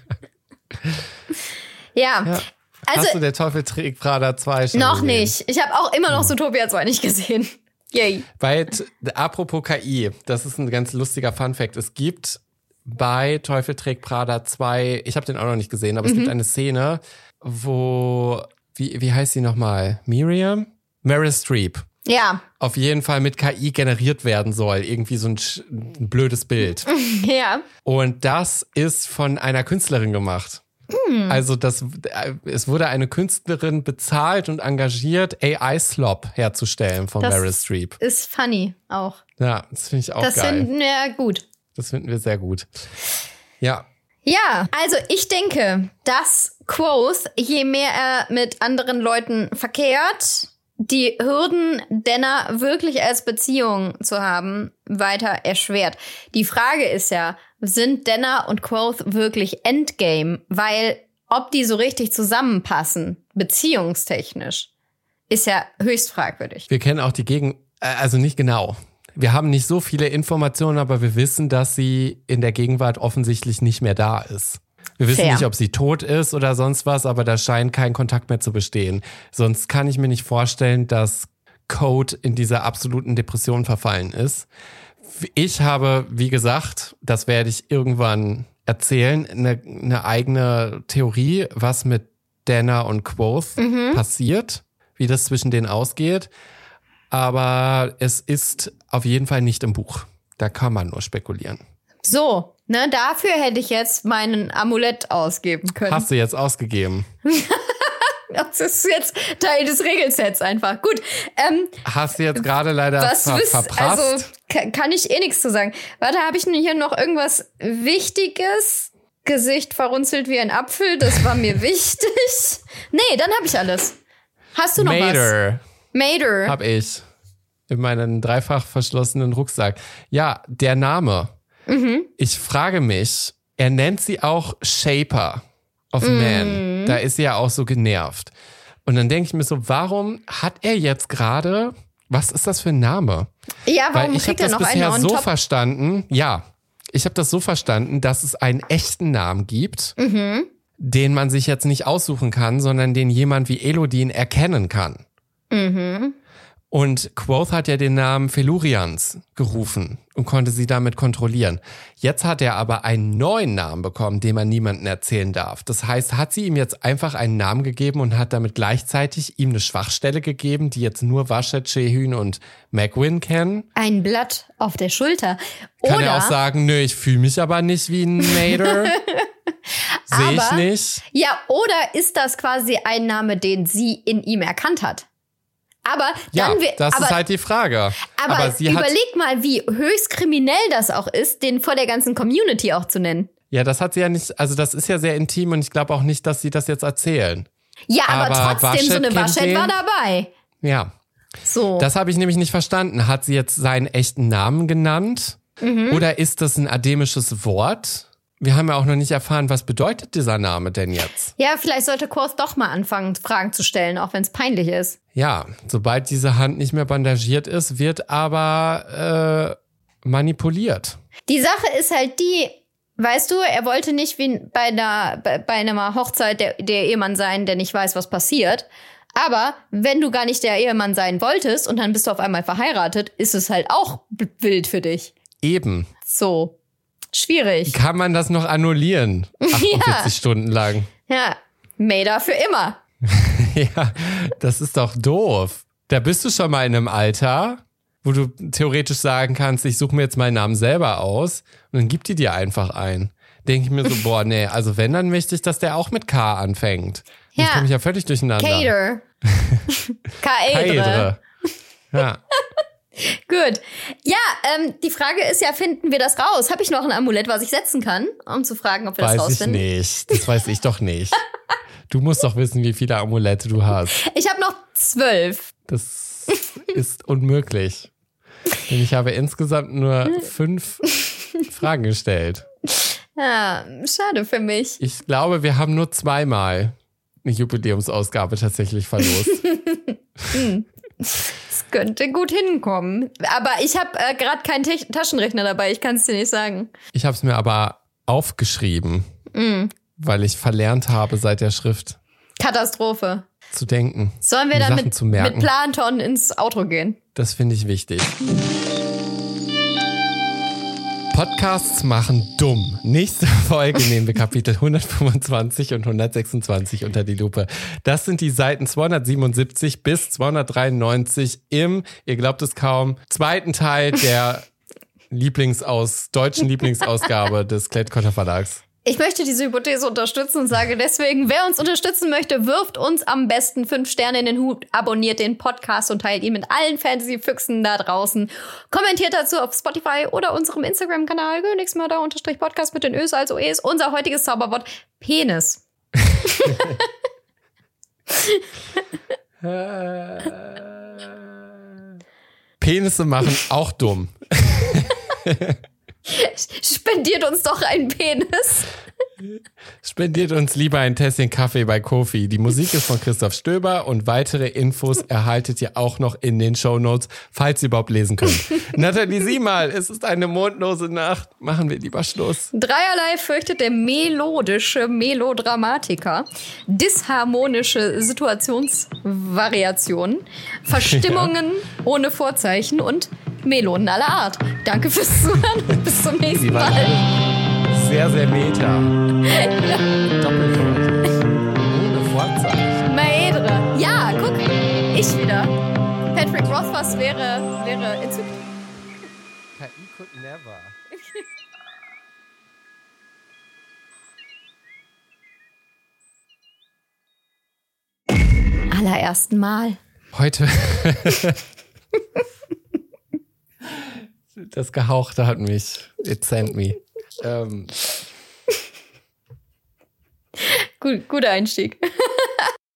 Ja. Ja. Also Hast du der Teufel trägt Prada zwei schon noch gesehen? nicht. Ich habe auch immer noch Zootopia zwei nicht gesehen. Yay. Bei, t- apropos K I, das ist ein ganz lustiger Funfact. Es gibt bei Teufel trägt Prada zwei, ich habe den auch noch nicht gesehen, aber es gibt eine Szene, wo, wie, wie heißt sie nochmal? Miriam? Meryl Streep. Ja. Auf jeden Fall mit K I generiert werden soll. Irgendwie so ein, sch- ein blödes Bild. Ja. Und das ist von einer Künstlerin gemacht. Hm. Also das, es wurde eine Künstlerin bezahlt und engagiert, A I-Slop herzustellen von Das Meryl Streep. ist funny auch. Ja, das finde ich auch Das geil. finden wir gut. Das finden wir sehr gut. Ja, Ja, also ich denke, dass Quoth, je mehr er mit anderen Leuten verkehrt, die Hürden, Denner wirklich als Beziehung zu haben, weiter erschwert. Die Frage ist ja, sind Denner und Quoth wirklich Endgame? Weil ob die so richtig zusammenpassen, beziehungstechnisch, ist ja höchst fragwürdig. wir kennen auch die Gegen... äh, Also nicht genau. Wir haben nicht so viele Informationen, aber wir wissen, dass sie in der Gegenwart offensichtlich nicht mehr da ist. Wir wissen Fair. nicht, ob sie tot ist oder sonst was, aber da scheint kein Kontakt mehr zu bestehen. Sonst kann ich mir nicht vorstellen, dass Code in dieser absoluten Depression verfallen ist. Ich habe, wie gesagt, das werde ich irgendwann erzählen, eine, eine eigene Theorie, was mit Denner und Quoth passiert, wie das zwischen denen ausgeht. Aber es ist auf jeden Fall nicht im Buch. Da kann man nur spekulieren. So, ne, dafür hätte ich jetzt meinen Amulett ausgeben können. Hast du jetzt ausgegeben? Das ist jetzt Teil des Regelsets einfach. Gut, ähm, Hast du jetzt gerade leider was ver wisst, verprasst? also ka- kann ich eh nichts zu sagen. Warte, habe ich denn hier noch irgendwas Wichtiges? Gesicht verrunzelt wie ein Apfel, das war mir wichtig. Nee, dann habe ich alles. Hast du noch was? Mater Mater. hab ich in meinem dreifach verschlossenen Rucksack. Ja, der Name. Mhm. Ich frage mich, er nennt sie auch Shaper of Mhm. Man. Da ist sie ja auch so genervt. Und dann denke ich mir so, warum hat er jetzt gerade, was ist das für ein Name? Ja, warum Weil ich habe kriegt er das noch einen bisher on so top? verstanden, ja, ich habe das so verstanden, dass es einen echten Namen gibt, Mhm. den man sich jetzt nicht aussuchen kann, sondern den jemand wie Elodin erkennen kann. Mhm. Und Quoth hat ja den Namen Felurians gerufen und konnte sie damit kontrollieren. Jetzt hat er aber einen neuen Namen bekommen, den man niemandem erzählen darf. Das heißt, hat sie ihm jetzt einfach einen Namen gegeben und hat damit gleichzeitig ihm eine Schwachstelle gegeben, die jetzt nur Vashet, Chehyn und Megwin kennen? Ein Blatt auf der Schulter. Kann Oder, er auch sagen, nö, ich fühle mich aber nicht wie ein Mater. Sehe ich Aber- nicht. Ja, oder ist das quasi ein Name, den sie in ihm erkannt hat? Aber Ja, dann wir, das aber, ist halt die Frage. aber, aber sie hat, überleg mal, wie höchst kriminell das auch ist, den vor der ganzen Community auch zu nennen. ja, das hat sie ja nicht, also das ist ja sehr intim und ich glaube auch nicht, dass sie das jetzt erzählen. Ja, aber, Aber trotzdem, so eine Waschet kennt Waschet war den. dabei. Ja, So. das habe ich nämlich nicht verstanden. Hat sie jetzt seinen echten Namen genannt? Mhm. Oder ist das ein ademisches Wort? Wir haben ja auch noch nicht erfahren, was bedeutet dieser Name denn jetzt? Ja, vielleicht sollte Quoth doch mal anfangen, Fragen zu stellen, auch wenn es peinlich ist. Ja, sobald diese Hand nicht mehr bandagiert ist, wird aber äh, manipuliert. Die Sache ist halt die, weißt du, er wollte nicht wie bei einer, bei, bei einer Hochzeit der, der Ehemann sein, der nicht weiß, was passiert. Aber wenn du gar nicht der Ehemann sein wolltest und dann bist du auf einmal verheiratet, ist es halt auch b- wild für dich. Eben. So. Schwierig. Kann man das noch annullieren? achtundvierzig Ja. Stunden lang. Ja. Maida für immer. Ja, das ist doch doof. Da bist du schon mal in einem Alter, wo du theoretisch sagen kannst, ich suche mir jetzt meinen Namen selber aus und dann gibt die dir einfach ein. Denke ich mir so, boah, nee, also wenn, dann möchte ich, dass der auch mit K anfängt. Jetzt Ja. komme ich ja völlig durcheinander. Cater. Kaedre. Kaedre. Ja. Gut. Ja, ähm, die Frage ist ja, finden wir das raus? Habe ich noch ein Amulett, was ich setzen kann, um zu fragen, ob wir das Weiß ich rausfinden? nicht. Das weiß ich doch nicht. Du musst doch wissen, wie viele Amulette du hast. Ich habe noch zwölf. Das ist unmöglich. Denn ich habe insgesamt nur fünf Fragen gestellt. Ja, schade für mich. Ich glaube, wir haben nur zweimal eine Jubiläumsausgabe tatsächlich verlost. Es könnte gut hinkommen. Aber ich habe äh, gerade keinen Te- Taschenrechner dabei, ich kann es dir nicht sagen. Ich habe es mir aber aufgeschrieben, Mm. weil ich verlernt habe, seit der Schrift Katastrophe. zu denken. Sollen wir Die dann Sachen mit, zu merken. mit Planton ins Outro gehen? Das finde ich wichtig. Podcasts machen dumm. Nächste Folge nehmen wir Kapitel hundertfünfundzwanzig und hundertsechsundzwanzig unter die Lupe. Das sind die Seiten zweihundertsiebenundsiebzig bis zweihundertdreiundneunzig im, ihr glaubt es kaum, zweiten Teil der Lieblingsaus, deutschen Lieblingsausgabe des Klett-Cotta Verlags. Ich möchte diese Hypothese unterstützen und sage deswegen, wer uns unterstützen möchte, wirft uns am besten fünf Sterne in den Hut, abonniert den Podcast und teilt ihn mit allen Fantasy-Füchsen da draußen. Kommentiert dazu auf Spotify oder unserem Instagram-Kanal Königsmörder-Podcast mit den Ös als O Es. Unser heutiges Zauberwort Penis. Penisse machen auch dumm. Spendiert uns doch einen Penis. Spendiert uns lieber ein Tässchen Kaffee bei Ko-fi. Die Musik ist von Christoph Stöber und weitere Infos erhaltet ihr auch noch in den Shownotes, falls ihr überhaupt lesen könnt. Nathalie, sieh mal, es ist eine mondlose Nacht. Machen wir lieber Schluss. Dreierlei fürchtet der melodische Melodramatiker. Disharmonische Situationsvariationen, Verstimmungen ohne Vorzeichen und Melonen aller Art. Danke fürs Zuhören und bis zum nächsten Sie waren Mal. alle sehr, sehr meta. Doppelwörtlich. Ohne Vorzeichen. Maedre. Ja, guck, ich wieder. Patrick Rothfuss wäre, wäre entzückt. K I could never. Allerersten Mal. Heute. Das Gehauchte hat mich. It sent me. Ähm. Gut, guter Einstieg.